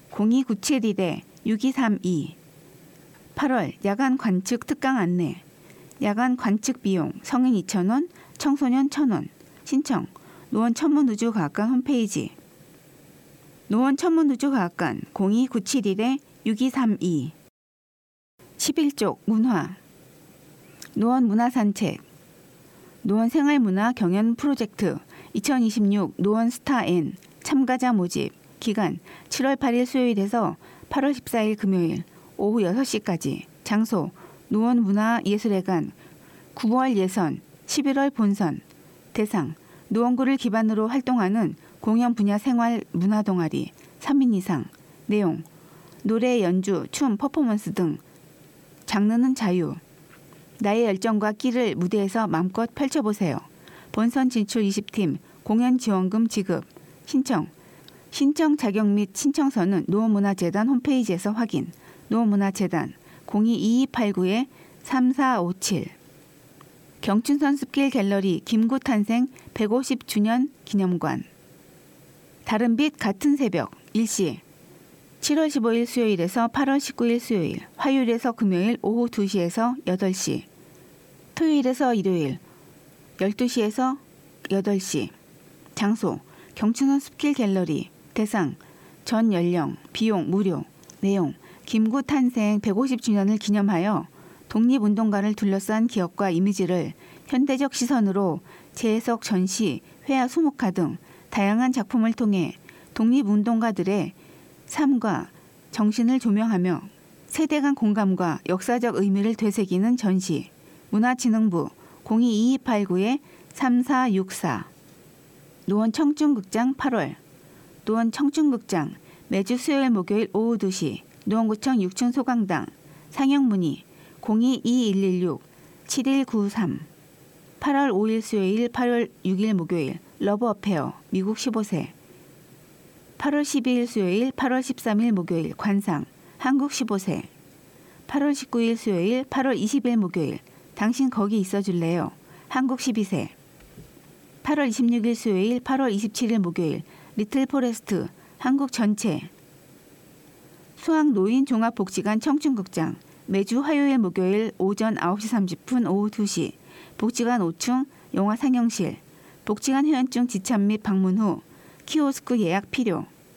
C: 0297-6232. 8월 야간 관측 특강 안내. 야간 관측 비용 성인 2,000원, 청소년 1,000원. 신청 노원 천문우주과학관 홈페이지. 노원 천문우주과학관 0297-6232. 11쪽 문화. 노원 문화산책. 노원 생활문화 경연 프로젝트 2026 노원 스타N 참가자 모집. 기간 7월 8일 수요일에서 8월 14일 금요일 오후 6시까지. 장소 노원 문화예술회관 9월 예선 11월 본선. 대상 노원구를 기반으로 활동하는 공연 분야 생활 문화 동아리 3인 이상. 내용 노래, 연주, 춤, 퍼포먼스 등. 장르는 자유. 나의 열정과 끼를 무대에서 마음껏 펼쳐보세요. 본선 진출 20팀 공연 지원금 지급. 신청 자격 및 신청서는 노원문화재단 홈페이지에서 확인. 노원문화재단 02-2289-3457. 경춘선 숲길 갤러리 김구 탄생 150주년 기념관. 다른빛 같은 새벽 일시. 7월 15일 수요일에서 8월 19일 수요일, 화요일에서 금요일 오후 2시에서 8시, 토요일에서 일요일 12시에서 8시. 장소 경춘원 숲길 갤러리. 대상 전 연령, 비용 무료. 내용 김구 탄생 150주년을 기념하여 독립운동가를 둘러싼 기억과 이미지를 현대적 시선으로 재해석, 전시, 회화, 수묵화 등 다양한 작품을 통해 독립운동가들의 삶과 정신을 조명하며 세대 간 공감과 역사적 의미를 되새기는 전시. 문화진흥부 02-2289-3464. 노원 청춘극장 8월. 노원 청춘극장 매주 수요일 목요일 오후 2시 노원구청 6층 소강당. 상영 문의 02-2116-7193. 8월 5일 수요일 8월 6일 목요일 러브 어페어 미국 15세. 8월 12일 수요일 8월 13일 목요일 관상 한국 15세. 8월 19일 수요일 8월 20일 목요일 당신 거기 있어줄래요 한국 12세. 8월 26일 수요일 8월 27일 목요일 리틀 포레스트 한국 전체. 수학 노인 종합복지관 청춘극장 매주 화요일 목요일 오전 9시 30분 오후 2시 복지관 5층 영화 상영실. 복지관 회원증 지참 및 방문 후 키오스크 예약 필요.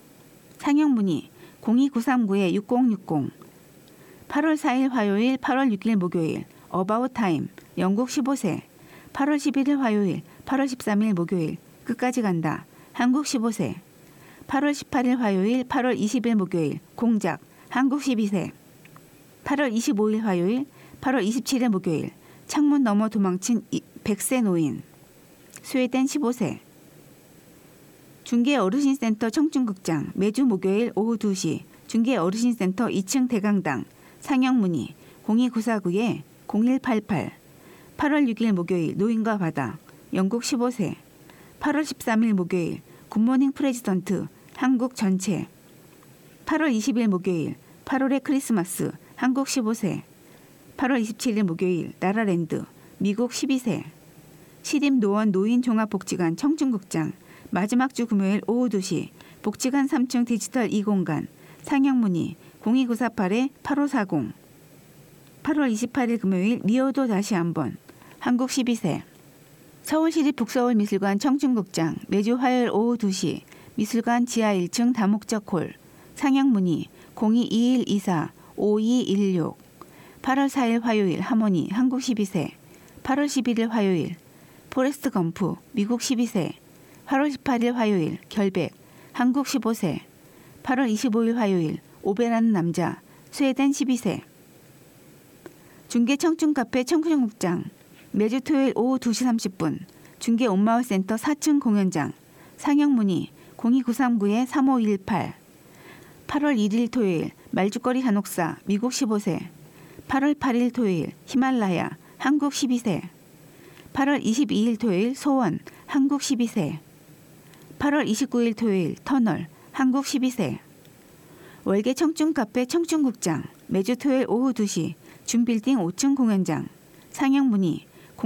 C: 상영문의 02939-6060 8월 4일 화요일 8월 6일 목요일 어바웃 타임 영국 15세 8월 11일 화요일 8월 13일 목요일 끝까지 간다 한국 15세 8월 18일 화요일 8월 20일 목요일 공작 한국 12세 8월 25일 화요일 8월 27일 목요일 창문 너머 도망친 100세 노인 스웨덴 15세 중계 어르신센터 청춘극장 매주 목요일 오후 2시 중계 어르신센터 2층 대강당 상영문의 02949-0188 8월 6일 목요일 노인과 바다 영국 15세 8월 13일 목요일 굿모닝 프레지던트 한국 전체 8월 20일 목요일 8월의 크리스마스 한국 15세 8월 27일 목요일 나라랜드 미국 12세 시립노원 노인종합복지관 청춘극장 마지막 주 금요일 오후 2시 복지관 3층 디지털 2공간 상영문의 02948-8540 8월 28일 금요일 리오도 다시 한번 한국 12세 서울시립 북서울미술관 청춘극장 매주 화요일 오후 2시 미술관 지하 1층 다목적 홀 상영문의 022124-5216 8월 4일 화요일 하모니 한국 12세 8월 11일 화요일 포레스트 검프 미국 12세 8월 18일 화요일 결백 한국 15세 8월 25일 화요일 오베라는 남자 스웨덴 12세 중계 청춘카페 청춘극장 매주 토요일 오후 2시 30분 중계 온마을센터 4층 공연장 상영문의 02939-3518 8월 1일 토요일 말죽거리 한옥사 미국 15세 8월 8일 토요일 히말라야 한국 12세 8월 22일 토요일 소원 한국 12세 8월 29일 토요일 터널 한국 12세 월계 청춘카페 청춘극장 매주 토요일 오후 2시 준빌딩 5층 공연장 상영문의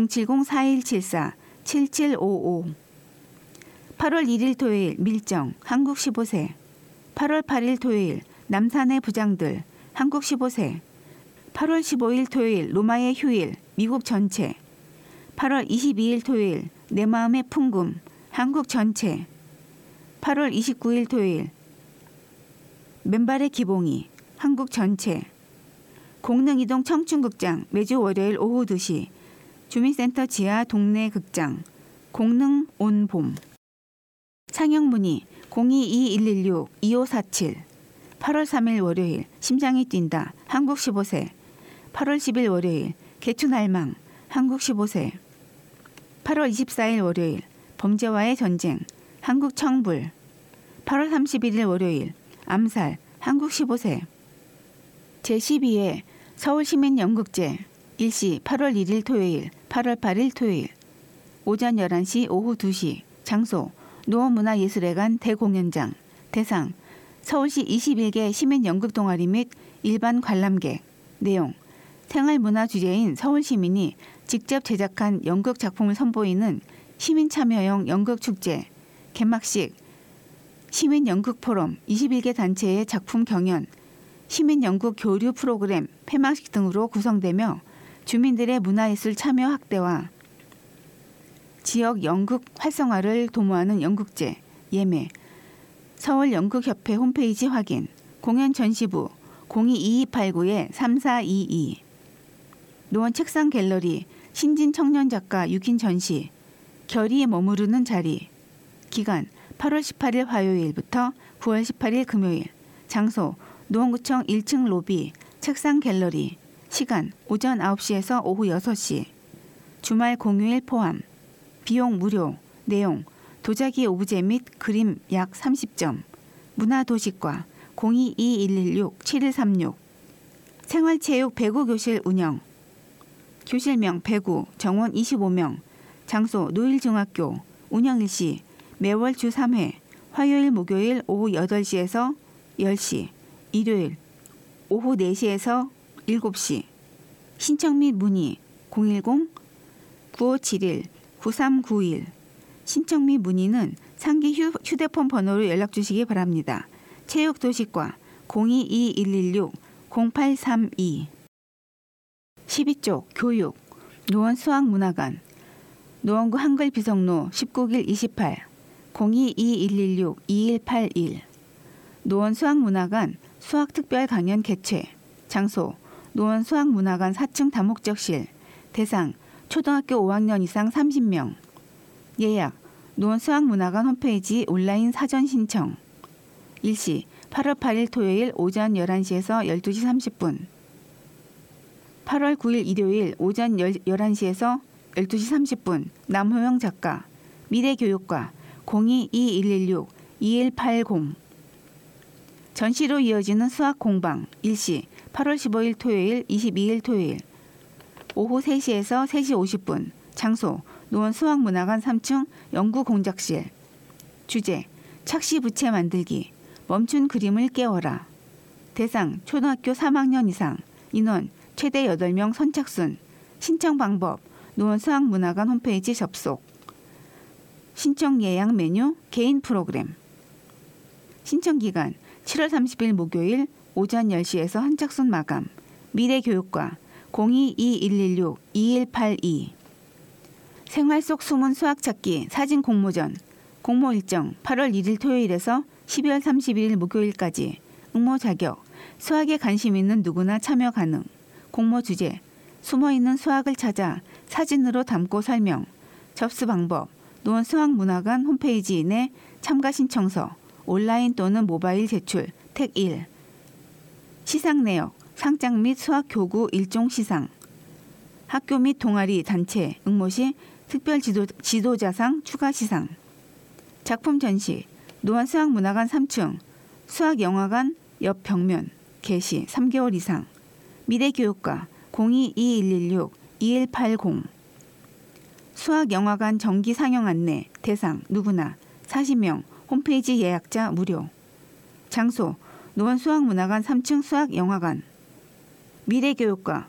C: 070-4174-7755 8월 1일 토요일 밀정 한국 15세 8월 8일 토요일 남산의 부장들 한국 15세 8월 15일 토요일 로마의 휴일 미국 전체 8월 22일 토요일 내 마음의 풍금 한국 전체 8월 29일 토요일 맨발의 기봉이 한국 전체 공릉이동 청춘극장 매주 월요일 오후 2시 주민센터 지하 동네 극장 공릉 온 봄 상영문의 022-116-2547 8월 3일 월요일 심장이 뛴다 한국 15세 8월 10일 월요일 개춘할망 한국 15세 8월 24일 월요일 범죄와의 전쟁 한국 청불 8월 31일 월요일 암살 한국 15세 제12회 서울시민연극제 일시 8월 1일 토요일 8월 8일 토요일 오전 11시 오후 2시 장소 노원문화예술회관 대공연장 대상 서울시 21개 시민연극동아리 및 일반 관람객 내용 생활문화 주제인 서울시민이 직접 제작한 연극 작품을 선보이는 시민참여형 연극축제 개막식 시민연극포럼 21개 단체의 작품 경연 시민연극 교류 프로그램 폐막식 등으로 구성되며 주민들의 문화예술 참여 확대와 지역 연극 활성화를 도모하는 연극제 예매 서울연극협회 홈페이지 확인 공연 전시부 022289-3422 노원 책상 갤러리 신진 청년 작가 6인 전시 결이 머무르는 자리 기간 8월 18일 화요일부터 9월 18일 금요일 장소 노원구청 1층 로비 책상 갤러리 시간 오전 9시에서 오후 6시 주말 공휴일 포함 비용 무료 내용 도자기 오브제 및 그림 약 30점 문화도시과 022116-7136 생활체육 배구교실 운영 교실명 배구 정원 25명 장소 노일중학교 운영 일시 매월 주 3회 화요일 목요일 오후 8시에서 10시 일요일 오후 4시에서 7시 신청 및 문의 010-9571-9391 신청 및 문의는 상기 휴대폰 번호로 연락 주시기 바랍니다. 체육도시과 022116-0832 12쪽 교육 노원 수학문화관 노원구 한글 비성로 19길 28 022116-2181 노원 수학문화관 수학특별 강연 개최. 장소 노원 수학문화관 4층 다목적실. 대상 초등학교 5학년 이상 30명. 예약 노원 수학문화관 홈페이지 온라인 사전 신청. 일시 8월 8일 토요일 오전 11시에서 12시 30분. 8월 9일 일요일 오전 11시에서 12시 30분. 남호영 작가. 미래교육과 02-2116-2180. 전시로 이어지는 수학 공방. 일시 8월 15일 토요일 22일 토요일 오후 3시에서 3시 50분. 장소 노원 수학문화관 3층 연구공작실. 주제 착시 부채 만들기. 멈춘 그림을 깨워라. 대상 초등학교 3학년 이상. 인원 최대 8명 선착순. 신청 방법 노원 수학문화관 홈페이지 접속. 신청 예약 메뉴 개인 프로그램. 신청 기간 7월 30일 목요일 오전 10시에서 한착순 마감. 미래교육과 02-2116-2182. 생활 속 숨은 수학 찾기 사진 공모전. 공모 일정 8월 1일 토요일에서 12월 31일 목요일까지. 응모 자격 수학에 관심 있는 누구나 참여 가능. 공모 주제 숨어있는 수학을 찾아 사진으로 담고 설명. 접수 방법 노원 수학문화관 홈페이지 내 참가 신청서 온라인 또는 모바일 제출. 택 1. 시상 내역 상장 및 수학 교구 일종 시상. 학교 및 동아리 단체 응모 시 특별 지도자상 추가 시상. 작품 전시 노원 수학문화관 3층 수학영화관 옆 벽면 개시 3개월 이상. 미래교육과 02-2116-2180. 수학영화관 정기 상영 안내. 대상 누구나 40명. 홈페이지 예약자 무료. 장소 노원 수학문화관 3층 수학영화관. 미래교육과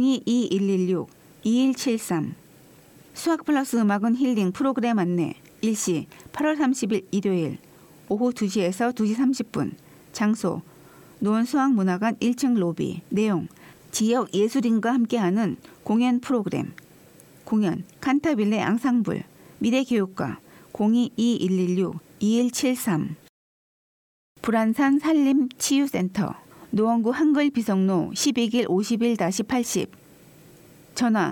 C: 02-2116-2173. 수학 플러스 음악은 힐링 프로그램 안내. 일시 8월 30일 일요일 오후 2시에서 2시 30분. 장소 노원 수학문화관 1층 로비. 내용 지역 예술인과 함께하는 공연 프로그램. 공연 칸타빌레 앙상블. 미래교육과 02-2116-2173. 불안산 산림치유센터 노원구 한글비성로 12길 51-80. 전화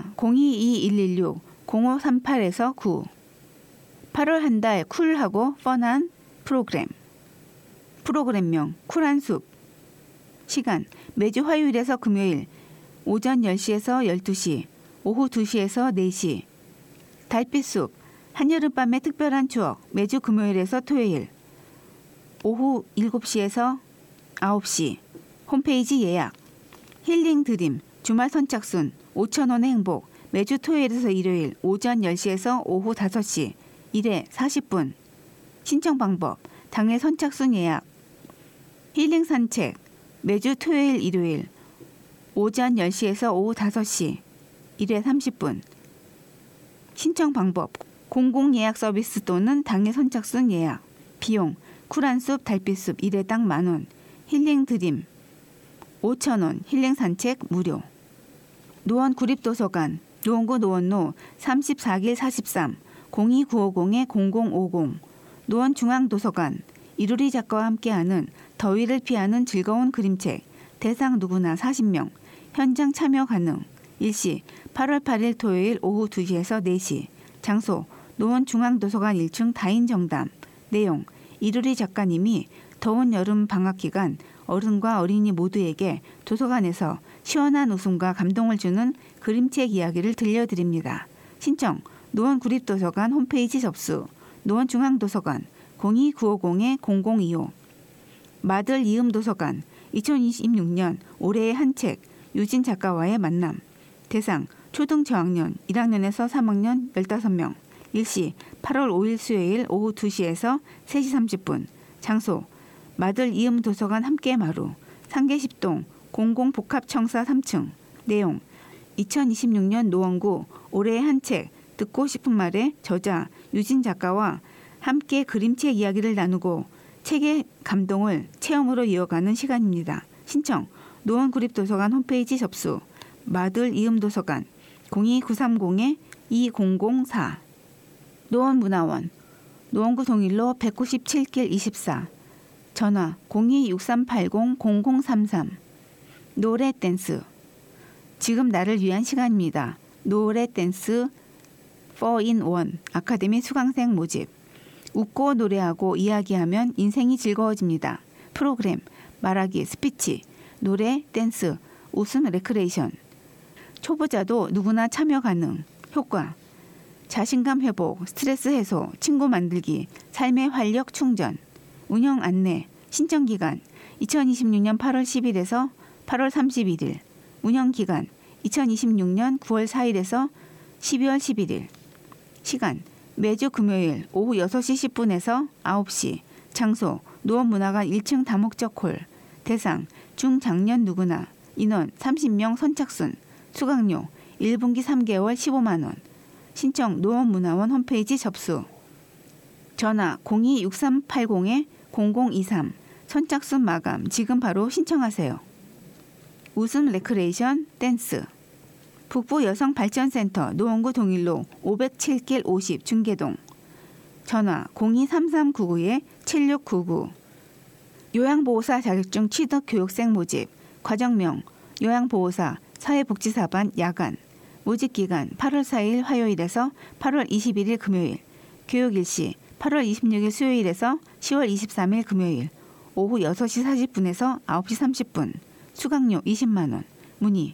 C: 02-2116-0538에서 9. 8월 한 달 쿨하고 펀한 프로그램. 프로그램명 쿨한 숲. 시간 매주 화요일에서 금요일 오전 10시에서 12시, 오후 2시에서 4시. 달빛숲 한여름밤의 특별한 추억 매주 금요일에서 토요일 오후 7시에서 9시. 홈페이지 예약. 힐링 드림 주말 선착순 5,000원의 행복 매주 토요일에서 일요일 오전 10시에서 오후 5시 1회 40분. 신청 방법 당일 선착순 예약. 힐링 산책 매주 토요일 일요일 오전 10시에서 오후 5시 1회 30분. 신청 방법 공공 예약 서비스 또는 당일 선착순 예약. 비용 쿨한 숲 달빛숲 1회 딱 10,000원. 힐링 드림 5,000원. 힐링 산책 무료. 노원 구립도서관 노원구 노원로 34길 43 02950-0050. 노원 중앙도서관 이루리 작가와 함께하는 더위를 피하는 즐거운 그림책. 대상 누구나 40명. 현장 참여 가능. 일시 8월 8일 토요일 오후 2시에서 4시. 장소 노원 중앙도서관 1층 다인정담. 내용 이루리 작가님이 더운 여름 방학 기간 어른과 어린이 모두에게 도서관에서 시원한 웃음과 감동을 주는 그림책 이야기를 들려드립니다. 신청 노원 구립도서관 홈페이지 접수. 노원 중앙도서관 02-950-0025. 마들 이음도서관 2026년 올해의 한 책 유진 작가와의 만남. 대상 초등 저학년 1학년에서 3학년 15명. 일시 8월 5일 수요일 오후 2시에서 3시 30분. 장소 마들 이음도서관 함께마루 상계십동 공공복합청사 3층. 내용 2026년 노원구 올해의 한 책 듣고 싶은 말의 저자 유진 작가와 함께 그림책 이야기를 나누고 책의 감동을 체험으로 이어가는 시간입니다. 신청 노원구립도서관 홈페이지 접수. 마들 이음도서관 02930-2004. 노원문화원 노원구 동일로 197길 24. 전화 02-6380-0033. 노래 댄스. 지금 나를 위한 시간입니다. 노래 댄스 4in1 아카데미 수강생 모집. 웃고 노래하고 이야기하면 인생이 즐거워집니다. 프로그램, 말하기, 스피치, 노래, 댄스, 웃음, 레크레이션. 초보자도 누구나 참여 가능. 효과. 자신감 회복, 스트레스 해소, 친구 만들기, 삶의 활력 충전. 운영 안내, 신청 기간 2026년 8월 10일에서 8월 31일. 운영 기간 2026년 9월 4일에서 12월 11일. 시간 매주 금요일 오후 6시 10분에서 9시. 장소 노원문화관 1층 다목적 홀. 대상 중장년 누구나. 인원 30명 선착순. 수강료 1분기 3개월 15만 원. 신청 노원문화원 홈페이지 접수. 전화 02-6380-0023. 선착순 마감. 지금 바로 신청하세요. 웃음 레크레이션 댄스. 북부 여성발전센터 노원구 동일로 507길 50 중계동. 전화 02-3399-7699. 요양보호사 자격증 취득 교육생 모집. 과정명 요양보호사 사회복지사반 야간. 모집기간 8월 4일 화요일에서 8월 21일 금요일. 교육일시 8월 26일 수요일에서 10월 23일 금요일. 오후 6시 40분에서 9시 30분. 수강료 20만 원. 문의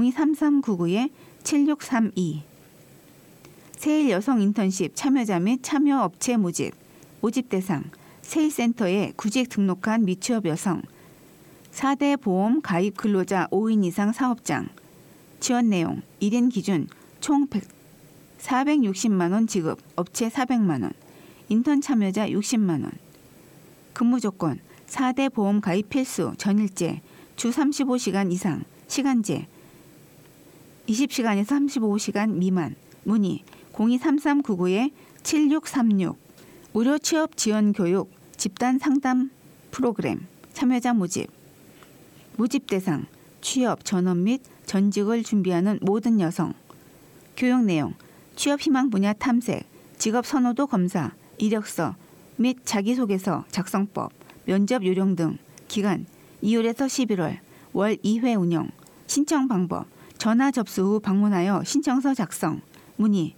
C: 02-3399-7632. 세일 여성 인턴십 참여자 및 참여업체 모집. 모집 대상 세일센터에 구직 등록한 미취업 여성. 4대 보험 가입 근로자 5인 이상 사업장. 지원 내용 1인 기준 총 460만 원 지급. 업체 400만 원. 인턴 참여자 60만 원. 근무 조건 4대 보험 가입 필수. 전일제 주 35시간 이상. 시간제 20시간에서 35시간 미만. 문의 02-3399-7636. 무료 취업 지원 교육 집단 상담 프로그램. 참여자 모집. 모집 대상 취업 전업 및 전직을 준비하는 모든 여성. 교육 내용 취업 희망 분야 탐색, 직업 선호도 검사, 이력서 및 자기소개서 작성법, 면접 요령 등. 기간 2월에서 11월. 월 2회 운영. 신청 방법 전화 접수 후 방문하여 신청서 작성. 문의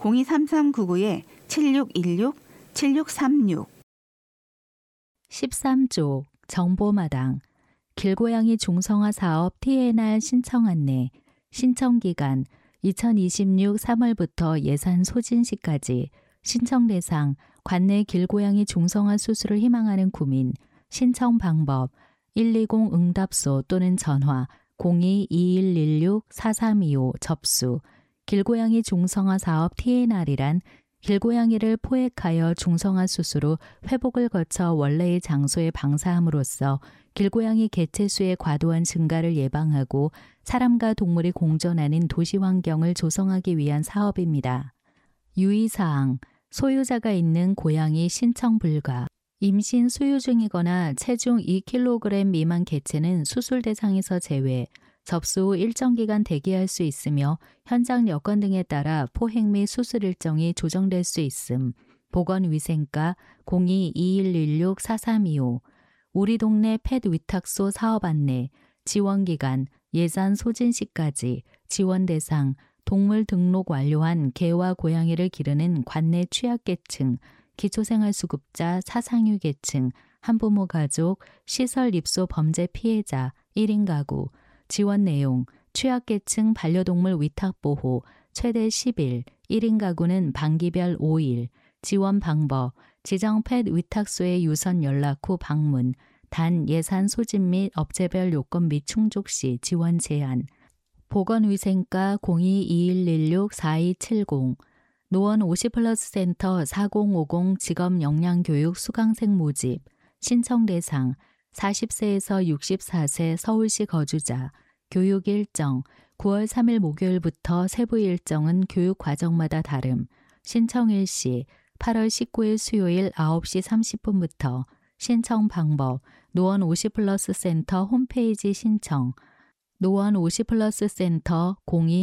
C: 02-3399-7616-7636.
D: 13조 정보마당. 길고양이 중성화 사업 TNR 신청 안내. 신청 기간 2026 3월부터 예산 소진 시까지. 신청 대상 관내 길고양이 중성화 수술을 희망하는 구민. 신청 방법 120 응답소 또는 전화 02-2116-4325 접수. 길고양이 중성화 사업 TNR이란 길고양이를 포획하여 중성화 수술 후 회복을 거쳐 원래의 장소에 방사함으로써 길고양이 개체수의 과도한 증가를 예방하고 사람과 동물이 공존하는 도시 환경을 조성하기 위한 사업입니다. 유의사항, 소유자가 있는 고양이 신청 불가. 임신 수유 중이거나 체중 2kg 미만 개체는 수술 대상에서 제외, 접수 후 일정 기간 대기할 수 있으며 현장 여건 등에 따라 포획 및 수술 일정이 조정될 수 있음. 보건위생과 02-2116-4325. 우리 동네 펫 위탁소 사업 안내. 지원 기간 예산 소진 시까지. 지원 대상 동물 등록 완료한 개와 고양이를 기르는 관내 취약계층, 기초생활수급자, 사상류 계층, 한부모 가족, 시설 입소 범죄 피해자, 1인 가구. 지원 내용 취약계층 반려동물 위탁보호 최대 10일, 1인 가구는 반기별 5일. 지원 방법 지정 펫 위탁소에 유선 연락 후 방문. 단 예산 소진 및 업체별 요건 및 충족 시 지원 제한. 보건위생과 02-2116-4270. 노원 50플러스 센터 4050 직업 역량교육 수강생 모집. 신청 대상 40세에서 64세 서울시 거주자. 교육 일정 9월 3일 목요일부터 세부 일정은 교육 과정마다 다름. 신청 일시 8월 19일 수요일 9시 30분부터. 신청 방법 노원 50플러스 센터 홈페이지 신청. 노원 50플러스 센터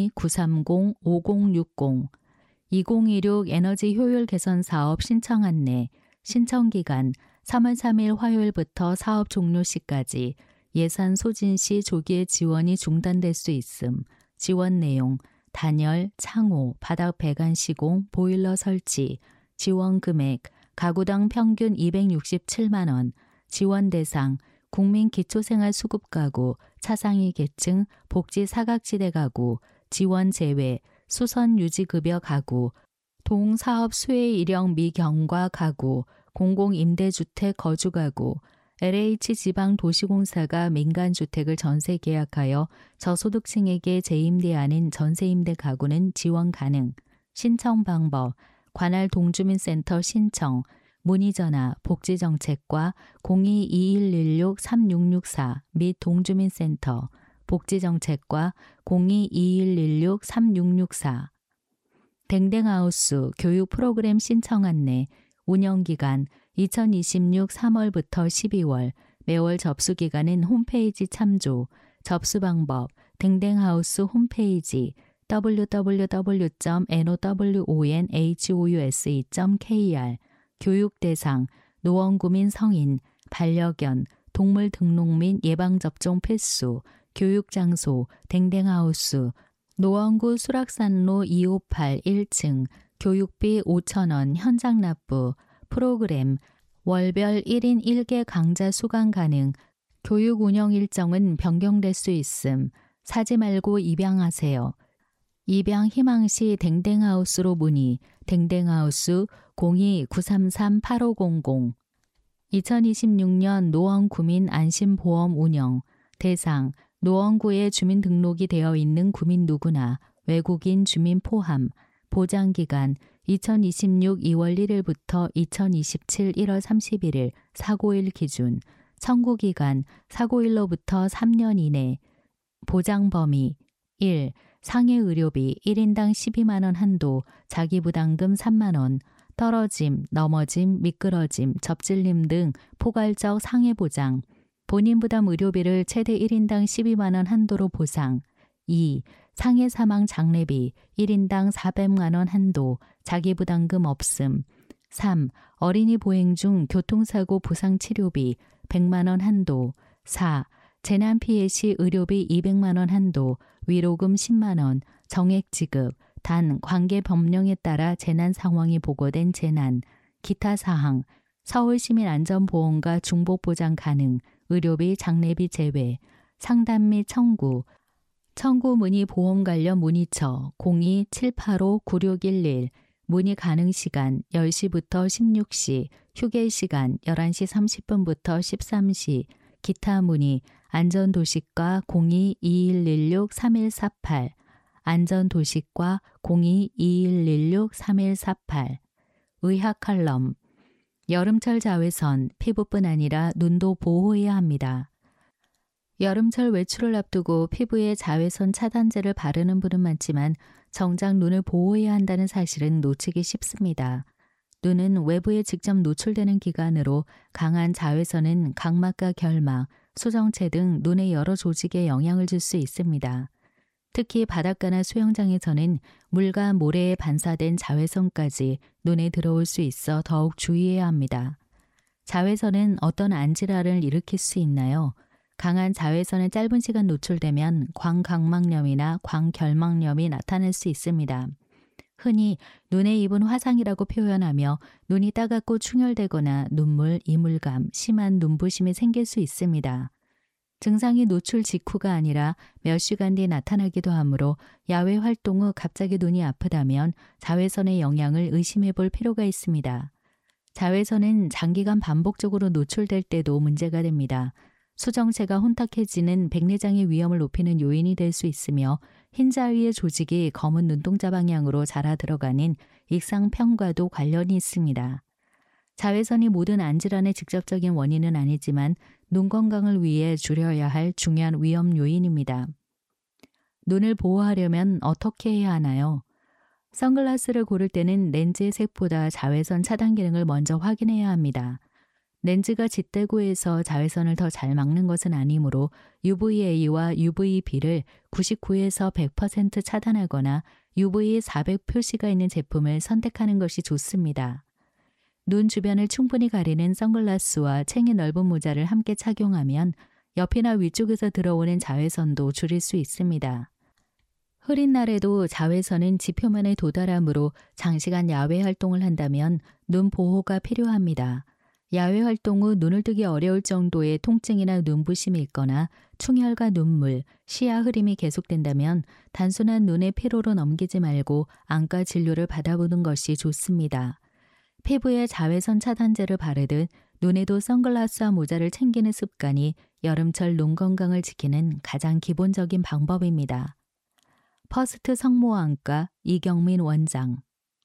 D: 02-930-5060. 2026 에너지 효율 개선 사업 신청 안내. 신청 기간 3월 3일 화요일부터 사업 종료 시까지 예산 소진 시 조기에 지원이 중단될 수 있음. 지원 내용, 단열, 창호, 바닥 배관 시공, 보일러 설치, 지원 금액, 가구당 평균 267만 원, 지원 대상, 국민 기초생활수급 가구, 차상위 계층, 복지 사각지대 가구, 지원 제외, 수선 유지급여 가구, 동사업 수혜 이력 미경과 가구, 공공임대주택 거주 가구, LH 지방도시공사가 민간주택을 전세 계약하여 저소득층에게 재임대하는 전세임대 가구는 지원 가능. 신청 방법, 관할 동주민센터 신청, 문의전화 복지정책과 02-2116-3664 및 동주민센터, 복지정책과 02-2116-3664. 댕댕하우스 교육 프로그램 신청 안내, 운영기간 2026 3월부터 12월, 매월 접수기간은 홈페이지 참조, 접수방법, 댕댕하우스 홈페이지 www.nowonhouse.kr, 교육대상, 노원구민 성인, 반려견, 동물 등록 및 예방접종 필수, 교육장소, 댕댕하우스, 노원구 수락산로 258 1층, 교육비 5,000원 현장 납부, 프로그램, 월별 1인 1개 강좌 수강 가능, 교육 운영 일정은 변경될 수 있음. 사지 말고 입양하세요. 입양 희망시 댕댕하우스로 문의, 댕댕하우스 02-933-8500. 2026년 노원구민 안심보험 운영, 대상, 노원구에 주민등록이 되어 있는 구민 누구나, 외국인 주민 포함, 보장기간 2026 2월 1일부터 2027 1월 31일 사고일 기준, 청구기간 사고일로부터 3년 이내, 보장범위 1. 상해의료비 1인당 12만 원 한도, 자기부담금 3만 원, 떨어짐, 넘어짐, 미끄러짐, 접질림 등 포괄적 상해보장, 본인부담 의료비를 최대 1인당 12만 원 한도로 보상. 2. 상해 사망 장례비 1인당 400만 원 한도, 자기부담금 없음. 3. 어린이 보행 중 교통사고 보상치료비 100만 원 한도. 4. 재난 피해 시 의료비 200만 원 한도, 위로금 10만 원, 정액 지급. 단 관계 법령에 따라 재난 상황이 보고된 재난, 기타 사항, 서울시민안전보험과 중복보장 가능, 의료비 장례비 제외, 상담 및 청구, 청구 문의 보험 관련 문의처 02-785-9611, 문의 가능 시간 10시부터 16시, 휴게 시간 11시 30분부터 13시, 기타 문의 안전도시과 02-2116-3148, 안전도시과 02-2116-3148. 의학 칼럼. 여름철 자외선, 피부뿐 아니라 눈도 보호해야 합니다. 여름철 외출을 앞두고 피부에 자외선 차단제를 바르는 분은 많지만 정작 눈을 보호해야 한다는 사실은 놓치기 쉽습니다. 눈은 외부에 직접 노출되는 기관으로 강한 자외선은 각막과 결막, 수정체 등 눈의 여러 조직에 영향을 줄 수 있습니다. 특히 바닷가나 수영장에서는 물과 모래에 반사된 자외선까지 눈에 들어올 수 있어 더욱 주의해야 합니다. 자외선은 어떤 안질환을 일으킬 수 있나요? 강한 자외선에 짧은 시간 노출되면 광각막염이나 광결막염이 나타날 수 있습니다. 흔히 눈에 입은 화상이라고 표현하며 눈이 따갑고 충혈되거나 눈물, 이물감, 심한 눈부심이 생길 수 있습니다. 증상이 노출 직후가 아니라 몇 시간 뒤에 나타나기도 하므로 야외 활동 후 갑자기 눈이 아프다면 자외선의 영향을 의심해 볼 필요가 있습니다. 자외선은 장기간 반복적으로 노출될 때도 문제가 됩니다. 수정체가 혼탁해지는 백내장의 위험을 높이는 요인이 될 수 있으며 흰자 위의 조직이 검은 눈동자 방향으로 자라 들어가는 익상평과도 관련이 있습니다. 자외선이 모든 안질환의 직접적인 원인은 아니지만 눈 건강을 위해 줄여야 할 중요한 위험 요인입니다. 눈을 보호하려면 어떻게 해야 하나요? 선글라스를 고를 때는 렌즈의 색보다 자외선 차단 기능을 먼저 확인해야 합니다. 렌즈가 짙다고 해서 자외선을 더 잘 막는 것은 아니므로 UVA와 UVB를 99에서 100% 차단하거나 UV 400 표시가 있는 제품을 선택하는 것이 좋습니다. 눈 주변을 충분히 가리는 선글라스와 챙이 넓은 모자를 함께 착용하면 옆이나 위쪽에서 들어오는 자외선도 줄일 수 있습니다. 흐린 날에도 자외선은 지표면에 도달하므로 장시간 야외 활동을 한다면 눈 보호가 필요합니다. 야외 활동 후 눈을 뜨기 어려울 정도의 통증이나 눈부심이 있거나 충혈과 눈물, 시야 흐림이 계속된다면 단순한 눈의 피로로 넘기지 말고 안과 진료를 받아보는 것이 좋습니다. 피부에 자외선 차단제를 바르듯 눈에도 선글라스와 모자를 챙기는 습관이 여름철 눈 건강을 지키는 가장 기본적인 방법입니다. 퍼스트 성모안과 이경민 원장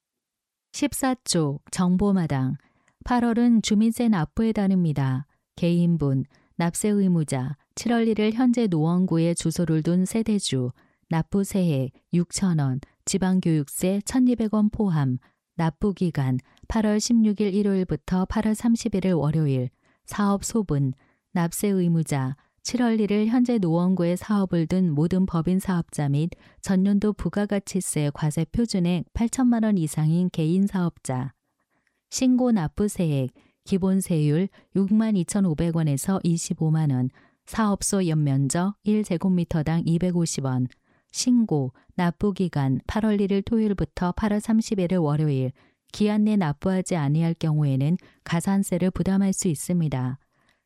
D: 14쪽 정보마당 8월은 주민세 납부의 달입니다. 개인분, 납세 의무자, 7월 1일 현재 노원구에 주소를 둔 세대주, 납부 세액 6,000원, 지방교육세 1,200원 포함, 납부기간 8월 16일 일요일부터 8월 31일 월요일, 사업 소분, 납세 의무자, 7월 1일 현재 노원구에 사업을 둔 모든 법인 사업자 및 전년도 부가가치세 과세 표준액 8천만 원 이상인 개인 사업자, 신고 납부세액, 기본세율 62,500원에서 25만 원, 사업소 연면적 1제곱미터당 250원, 신고, 납부기간 8월 1일 토요일부터 8월 31일 월요일, 기한 내 납부하지 아니할 경우에는 가산세를 부담할 수 있습니다.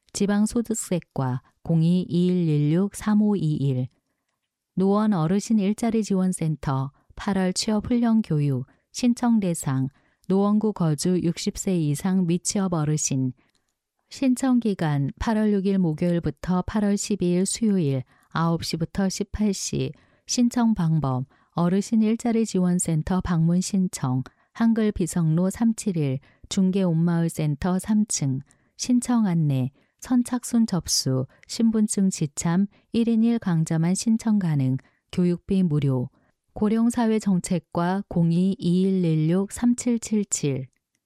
D: 지방소득세과 02-2116-3521 노원 어르신 일자리 지원센터 8월 취업훈련교육 신청 대상 노원구 거주 60세 이상 미취업 어르신 신청기간 8월 6일 목요일부터 8월 12일 수요일 9시부터 18시 신청 방법 어르신 일자리 지원센터 방문 신청 한글 비성로 371 중계온마을센터 3층 신청 안내 선착순 접수, 신분증 지참 1인 1강좌만 신청 가능, 교육비 무료, 고령사회정책과 02-2116-3777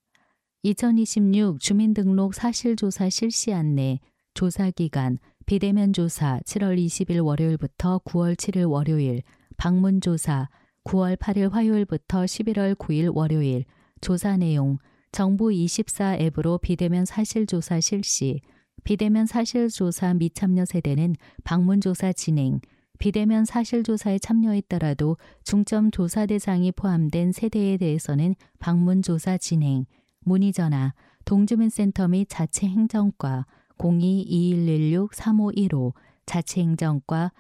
D: 2026 주민등록 사실조사 실시 안내, 조사기간, 비대면 조사 7월 20일 월요일부터 9월 7일 월요일, 방문조사 9월 8일 화요일부터 11월 9일 월요일, 조사 내용, 정부 24 앱으로 비대면 사실조사 실시, 비대면 사실조사 미참여 세대는 방문조사 진행, 비대면 사실조사에 참여했더라도 중점 조사 대상이 포함된 세대에 대해서는 방문조사 진행, 문의전화, 동주민센터 및 자체행정과 02-2116-3515, 자체행정과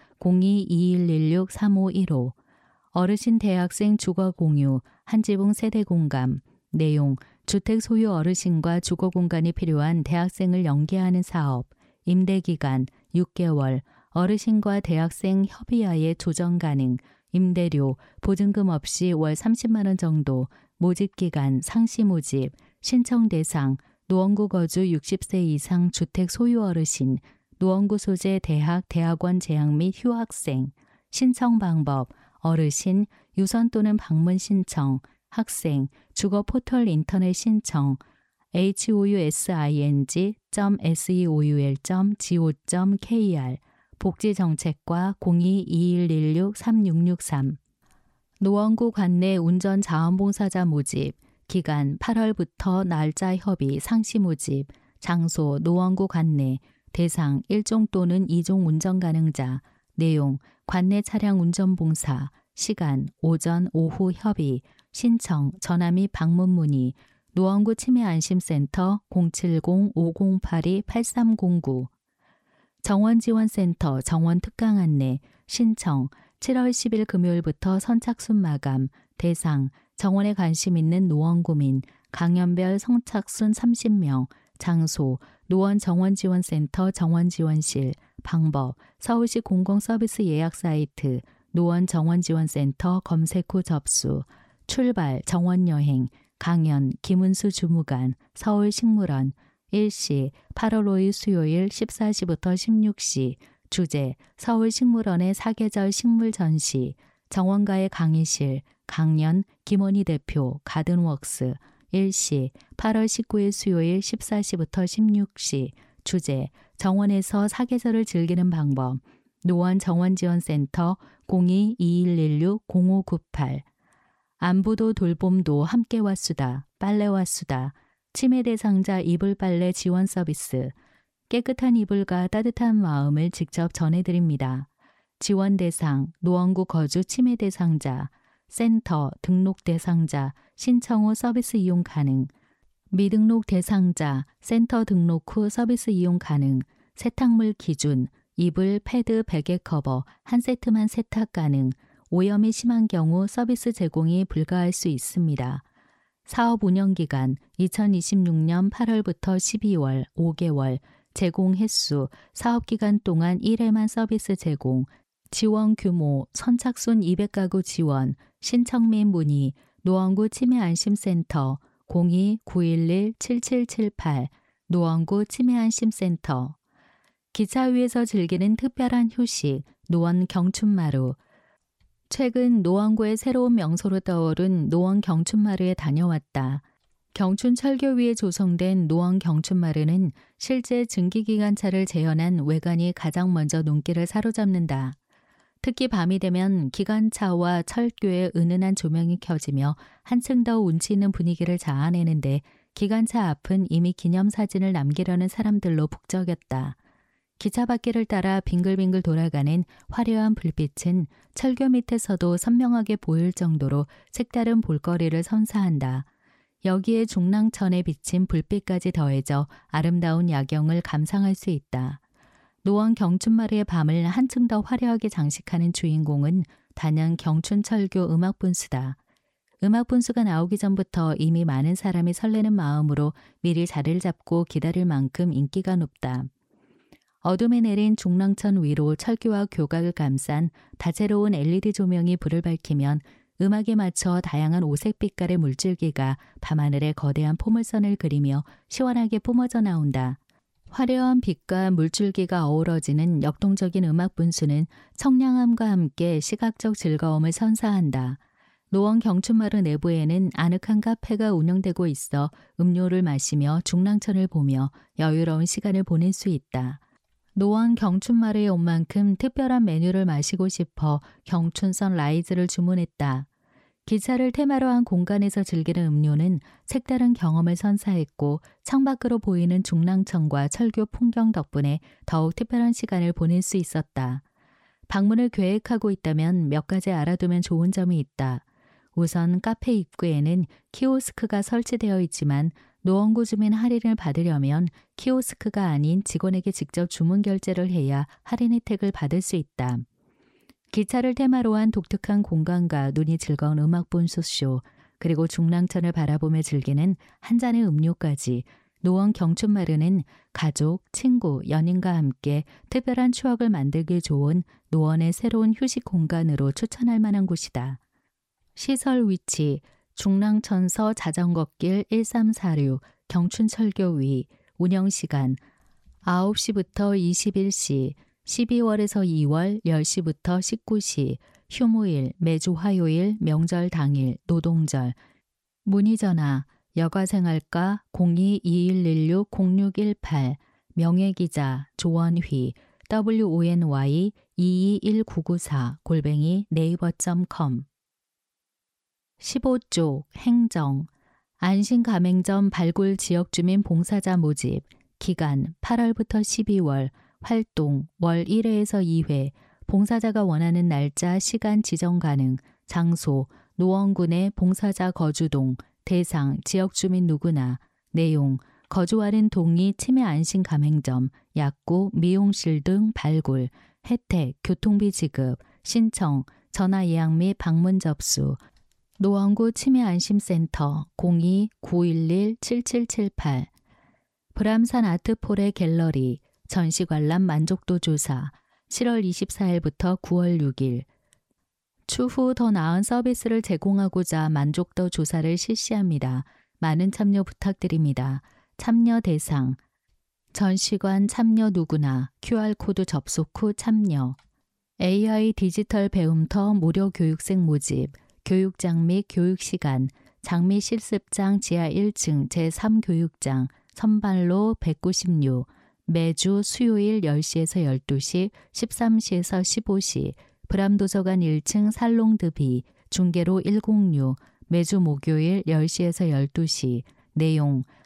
D: 02-2116-3515, 어르신 대학생 주거공유, 한지붕 세대공감, 내용, 주택 소유 어르신과 주거 공간이 필요한 대학생을 연계하는 사업, 임대기간 6개월, 어르신과 대학생 협의하에 조정 가능, 임대료, 보증금 없이 월 30만 원 정도, 모집기간 상시 모집, 신청 대상, 노원구 거주 60세 이상 주택 소유 어르신, 노원구 소재 대학, 대학원 재학 및 휴학생, 신청 방법, 어르신, 유선 또는 방문 신청, 학생, 주거 포털 인터넷 신청, housing.seoul.go.kr, 복지정책과 02-2116-3663, 노원구 관내 운전자원봉사자 모집, 기간 8월부터 날짜 협의 상시 모집, 장소 노원구 관내, 대상 1종 또는 2종 운전 가능자, 내용 관내 차량 운전봉사, 시간 오전, 오후 협의, 신청, 전화 및 방문 문의, 노원구 치매안심센터 070-5082-8309, 정원지원센터 정원특강 안내, 신청, 7월 10일 금요일부터 선착순 마감, 대상, 정원에 관심 있는 노원구민, 강연별 선착순 30명, 장소, 노원 정원지원센터 정원지원실, 방법, 서울시 공공서비스 예약 사이트, 노원 정원지원센터 검색 후 접수, 출발, 정원여행, 강연, 김은수 주무관, 서울식물원, 일시, 8월 5일 수요일 14시부터 16시, 주제, 서울식물원의 사계절 식물 전시, 정원가의 강의실, 강연, 김원희 대표, 가든웍스, 일시, 8월 19일 수요일 14시부터 16시, 주제, 정원에서 사계절을 즐기는 방법, 노원 정원지원센터 02-2116-0598, 안부도 돌봄도 함께와 수다, 빨래와 수다, 치매 대상자 이불 빨래 지원 서비스, 깨끗한 이불과 따뜻한 마음을 직접 전해드립니다. 지원 대상, 노원구 거주 치매 대상자, 센터, 등록 대상자, 신청 후 서비스 이용 가능, 미등록 대상자, 센터 등록 후 서비스 이용 가능, 세탁물 기준, 이불, 패드, 베개 커버 한 세트만 세탁 가능, 오염이 심한 경우 서비스 제공이 불가할 수 있습니다. 사업 운영 기간 2026년 8월부터 12월 5개월, 제공 횟수, 사업 기간 동안 1회만 서비스 제공, 지원 규모, 선착순 200가구 지원, 신청 및 문의, 노원구 치매안심센터 02-911-7778, 노원구 치매안심센터. 기차 위에서 즐기는 특별한 휴식, 노원 경춘마루. 최근 노원구의 새로운 명소로 떠오른 노원 경춘마루에 다녀왔다. 경춘철교 위에 조성된 노원 경춘마루는 실제 증기기관차를 재현한 외관이 가장 먼저 눈길을 사로잡는다. 특히 밤이 되면 기관차와 철교의 은은한 조명이 켜지며 한층 더 운치 있는 분위기를 자아내는데 기관차 앞은 이미 기념사진을 남기려는 사람들로 북적였다. 기차 바퀴를 따라 빙글빙글 돌아가는 화려한 불빛은 철교 밑에서도 선명하게 보일 정도로 색다른 볼거리를 선사한다. 여기에 중랑천에 비친 불빛까지 더해져 아름다운 야경을 감상할 수 있다. 노원 경춘마루의 밤을 한층 더 화려하게 장식하는 주인공은 단연 경춘철교 음악분수다. 음악분수가 나오기 전부터 이미 많은 사람이 설레는 마음으로 미리 자리를 잡고 기다릴 만큼 인기가 높다. 어둠에 내린 중랑천 위로 철교와 교각을 감싼 다채로운 LED 조명이 불을 밝히면 음악에 맞춰 다양한 오색 빛깔의 물줄기가 밤하늘에 거대한 포물선을 그리며 시원하게 뿜어져 나온다. 화려한 빛과 물줄기가 어우러지는 역동적인 음악 분수는 청량함과 함께 시각적 즐거움을 선사한다. 노원 경춘마루 내부에는 아늑한 카페가 운영되고 있어 음료를 마시며 중랑천을 보며 여유로운 시간을 보낼 수 있다. 노원 경춘마루에 온 만큼 특별한 메뉴를 마시고 싶어 경춘선 라이즈를 주문했다. 기차를 테마로 한 공간에서 즐기는 음료는 색다른 경험을 선사했고 창밖으로 보이는 중랑천과 철교 풍경 덕분에 더욱 특별한 시간을 보낼 수 있었다. 방문을 계획하고 있다면 몇 가지 알아두면 좋은 점이 있다. 우선 카페 입구에는 키오스크가 설치되어 있지만 노원구 주민 할인을 받으려면 키오스크가 아닌 직원에게 직접 주문 결제를 해야 할인 혜택을 받을 수 있다. 기차를 테마로 한 독특한 공간과 눈이 즐거운 음악 분수쇼, 그리고 중랑천을 바라보며 즐기는 한 잔의 음료까지 노원 경춘마루는 가족, 친구, 연인과 함께 특별한 추억을 만들기 좋은 노원의 새로운 휴식 공간으로 추천할 만한 곳이다. 시설 위치, 중랑천서 자전거길 1346 경춘철교 위, 운영시간 9시부터 21시, 12월에서 2월 10시부터 19시, 휴무일, 매주 화요일, 명절 당일, 노동절. 문의전화, 여가생활과 02-2116-0618, 명예기자, 조원휘, WONY 221994 @네이버.com. 15쪽 행정, 안심가맹점 발굴 지역주민 봉사자 모집, 기간 8월부터 12월, 활동 월 1회에서 2회, 봉사자가 원하는 날짜, 시간 지정 가능, 장소 노원군의 봉사자 거주동, 대상 지역주민 누구나, 내용 거주하는 동이 치매 안심 가맹점, 약국, 미용실 등 발굴, 혜택, 교통비 지급, 신청, 전화 예약 및 방문 접수, 노원구 치매안심센터 02-911-7778, 브람산 아트폴의 갤러리, 전시관람 만족도 조사, 7월 24일부터 9월 6일. 추후 더 나은 서비스를 제공하고자 만족도 조사를 실시합니다. 많은 참여 부탁드립니다. 참여 대상, 전시관 참여 누구나, QR코드 접속 후 참여. AI 디지털 배움터 무료 교육생 모집, 교육장 및 교육시간, 장미 실습장 지하 1층 제3교육장, 선발로 196, 매주 수요일 10시에서 12시, 13시에서 15시, 브람도서관 1층 살롱드비, 중계로 106, 매주 목요일 10시에서 12시, 내용,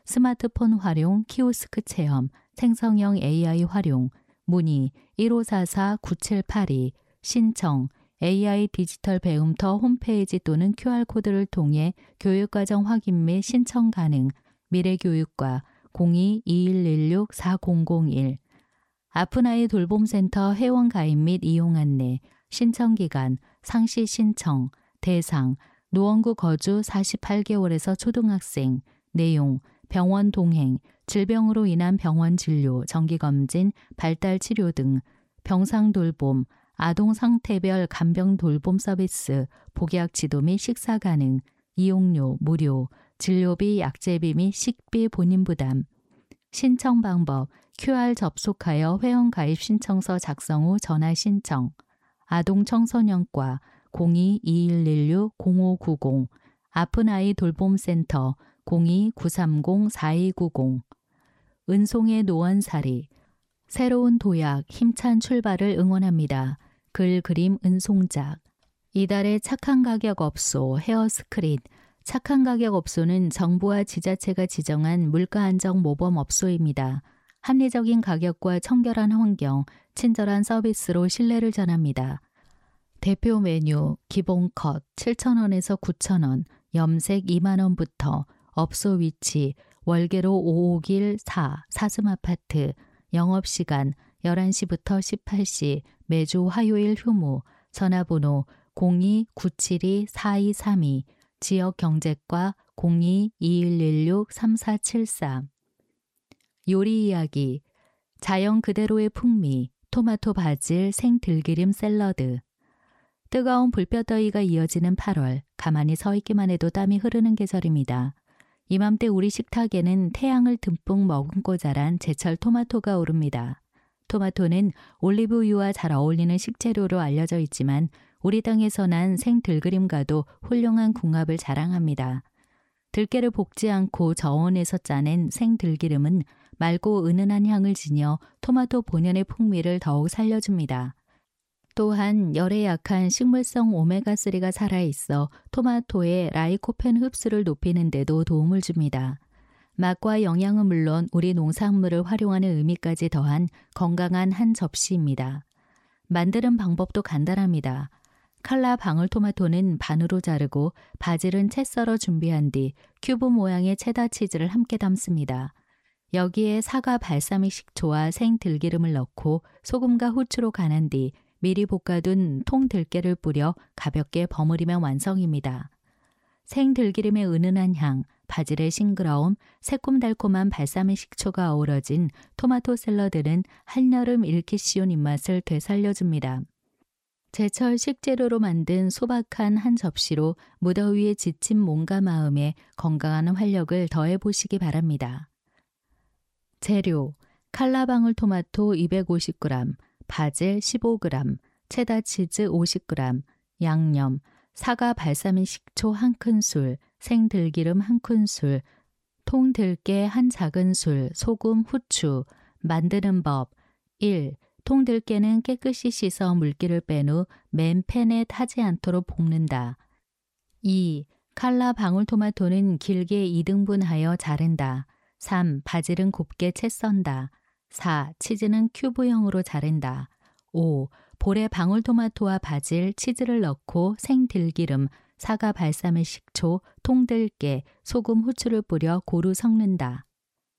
D: 스마트폰 활용, 키오스크 체험, 생성형 AI 활용, 문의 1544-9782, 신청, AI 디지털 배움터 홈페이지 또는 QR코드를 통해 교육과정 확인 및 신청 가능, 미래교육과 02-2116-4001, 아프나이 돌봄센터 회원가입 및 이용 안내, 신청기간, 상시 신청, 대상, 노원구 거주 48개월에서 초등학생, 내용, 병원 동행, 질병으로 인한 병원 진료, 정기검진, 발달 치료 등, 병상 돌봄, 아동 상태별 간병 돌봄 서비스, 복약 지도 및 식사 가능, 이용료 무료, 진료비, 약제비 및 식비 본인 부담. 신청 방법, QR 접속하여 회원가입 신청서 작성 후 전화 신청. 아동 청소년과 02-2116-0590, 아프나이 돌봄센터 02-930-4290. 은송의 노원살이, 새로운 도약, 힘찬 출발을 응원합니다. 글 그림 은송작. 이달의 착한 가격 업소 헤어스크린. 착한 가격 업소는 정부와 지자체가 지정한 물가 안정 모범 업소입니다. 합리적인 가격과 청결한 환경, 친절한 서비스로 신뢰를 전합니다. 대표 메뉴 기본 컷 7,000원에서 9,000원, 염색 2만 원부터, 업소 위치 월계로 551 4 사슴아파트, 영업시간 11시부터 18시, 매주 화요일 휴무, 전화번호 02-972-4232, 지역경제과 02-2116-3473. 요리 이야기, 자연 그대로의 풍미, 토마토 바질 생들기름 샐러드. 뜨거운 불볕더위가 이어지는 8월, 가만히 서 있기만 해도 땀이 흐르는 계절입니다. 이맘때 우리 식탁에는 태양을 듬뿍 머금고 자란 제철 토마토가 오릅니다. 토마토는 올리브유와 잘 어울리는 식재료로 알려져 있지만 우리 땅에서 난 생들기름과도 훌륭한 궁합을 자랑합니다. 들깨를 볶지 않고 저온에서 짜낸 생들기름은 맑고 은은한 향을 지녀 토마토 본연의 풍미를 더욱 살려줍니다. 또한 열에 약한 식물성 오메가3가 살아있어 토마토의 라이코펜 흡수를 높이는 데도 도움을 줍니다. 맛과 영양은 물론 우리 농산물을 활용하는 의미까지 더한 건강한 한 접시입니다. 만드는 방법도 간단합니다. 칼라 방울토마토는 반으로 자르고 바질은 채 썰어 준비한 뒤 큐브 모양의 체다 치즈를 함께 담습니다. 여기에 사과 발사믹 식초와 생들기름을 넣고 소금과 후추로 간한 뒤 미리 볶아둔 통들깨를 뿌려 가볍게 버무리면 완성입니다. 생들기름의 은은한 향, 바질의 싱그러움, 새콤달콤한 발사믹 식초가 어우러진 토마토 샐러드는 한여름 잃기 쉬운 입맛을 되살려줍니다. 제철 식재료로 만든 소박한 한 접시로 무더위에 지친 몸과 마음에 건강한 활력을 더해보시기 바랍니다. 재료, 칼라방울 토마토 250g, 바질 15g, 체다 치즈 50g, 양념, 사과 발사믹 식초 1큰술, 생들기름 1큰술, 통들깨 1 작은술, 소금, 후추. 만드는 법 1. 통들깨는 깨끗이 씻어 물기를 뺀 후 맨 팬에 타지 않도록 볶는다. 2. 칼라 방울토마토는 길게 2등분하여 자른다. 3. 바질은 곱게 채 썬다. 4. 치즈는 큐브형으로 자른다. 5. 볼에 방울토마토와 바질, 치즈를 넣고 생들기름, 사과 발사믹 식초, 통들깨, 소금, 후추를 뿌려 고루 섞는다.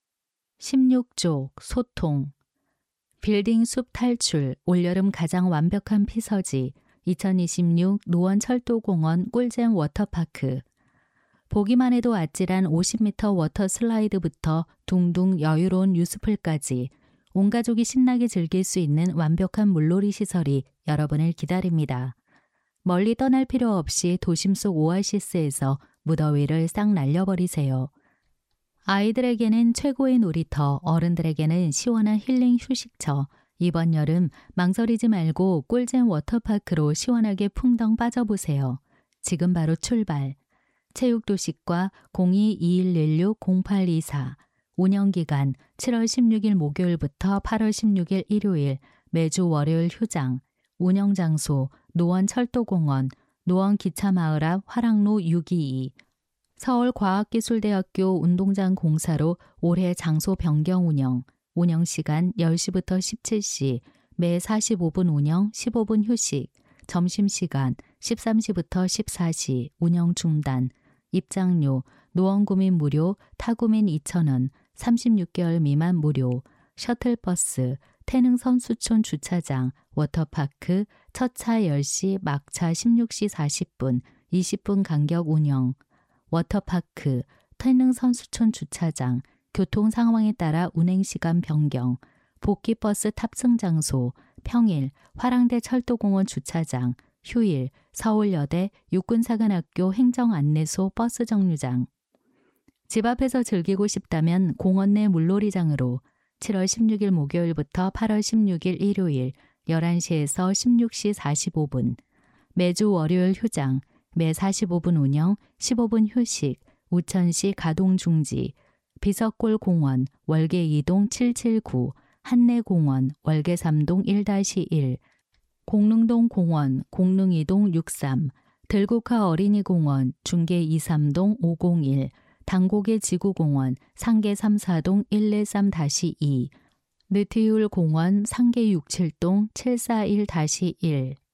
D: 16쪽 소통. 빌딩 숲 탈출, 올여름 가장 완벽한 피서지, 2026 노원철도공원 꿀잼 워터파크. 보기만 해도 아찔한 50m 워터 슬라이드부터 둥둥 여유로운 유스풀까지 온 가족이 신나게 즐길 수 있는 완벽한 물놀이 시설이 여러분을 기다립니다. 멀리 떠날 필요 없이 도심 속 오아시스에서 무더위를 싹 날려버리세요. 아이들에게는 최고의 놀이터, 어른들에게는 시원한 힐링 휴식처. 이번 여름 망설이지 말고 꿀잼 워터파크로 시원하게 풍덩 빠져보세요. 지금 바로 출발. 체육도시과 02-2116-0824. 운영기간 7월 16일 목요일부터 8월 16일 일요일, 매주 월요일 휴장. 운영장소 노원철도공원, 노원기차마을 앞 화랑로 622. 서울과학기술대학교 운동장 공사로 올해 장소 변경 운영 시간 10시부터 17시, 매 45분 운영, 15분 휴식, 점심시간 13시부터 14시, 운영 중단, 입장료, 노원구민 무료, 타구민 2,000원, 36개월 미만 무료, 셔틀버스, 태능선수촌 주차장, 워터파크, 첫차 10시, 막차 16시 40분, 20분 간격 운영, 워터파크, 태능선수촌 주차장, 교통 상황에 따라 운행시간 변경, 복귀버스 탑승 장소, 평일, 화랑대 철도공원 주차장, 휴일, 서울여대 육군사관학교 행정안내소 버스 정류장. 집 앞에서 즐기고 싶다면 공원 내 물놀이장으로 7월 16일 목요일부터 8월 16일 일요일 11시에서 16시 45분, 매주 월요일 휴장, 매 45분 운영, 15분 휴식, 우천시 가동 중지, 비석골 공원, 월계 2동 779, 한내공원, 월계 3동 1-1, 공릉동 공원, 공릉 2동 63, 들국화 어린이공원, 중계 2-3동 501, 당고개 지구공원, 상계 3-4동 113-2, 느티율 공원, 상계 6-7동 741-1,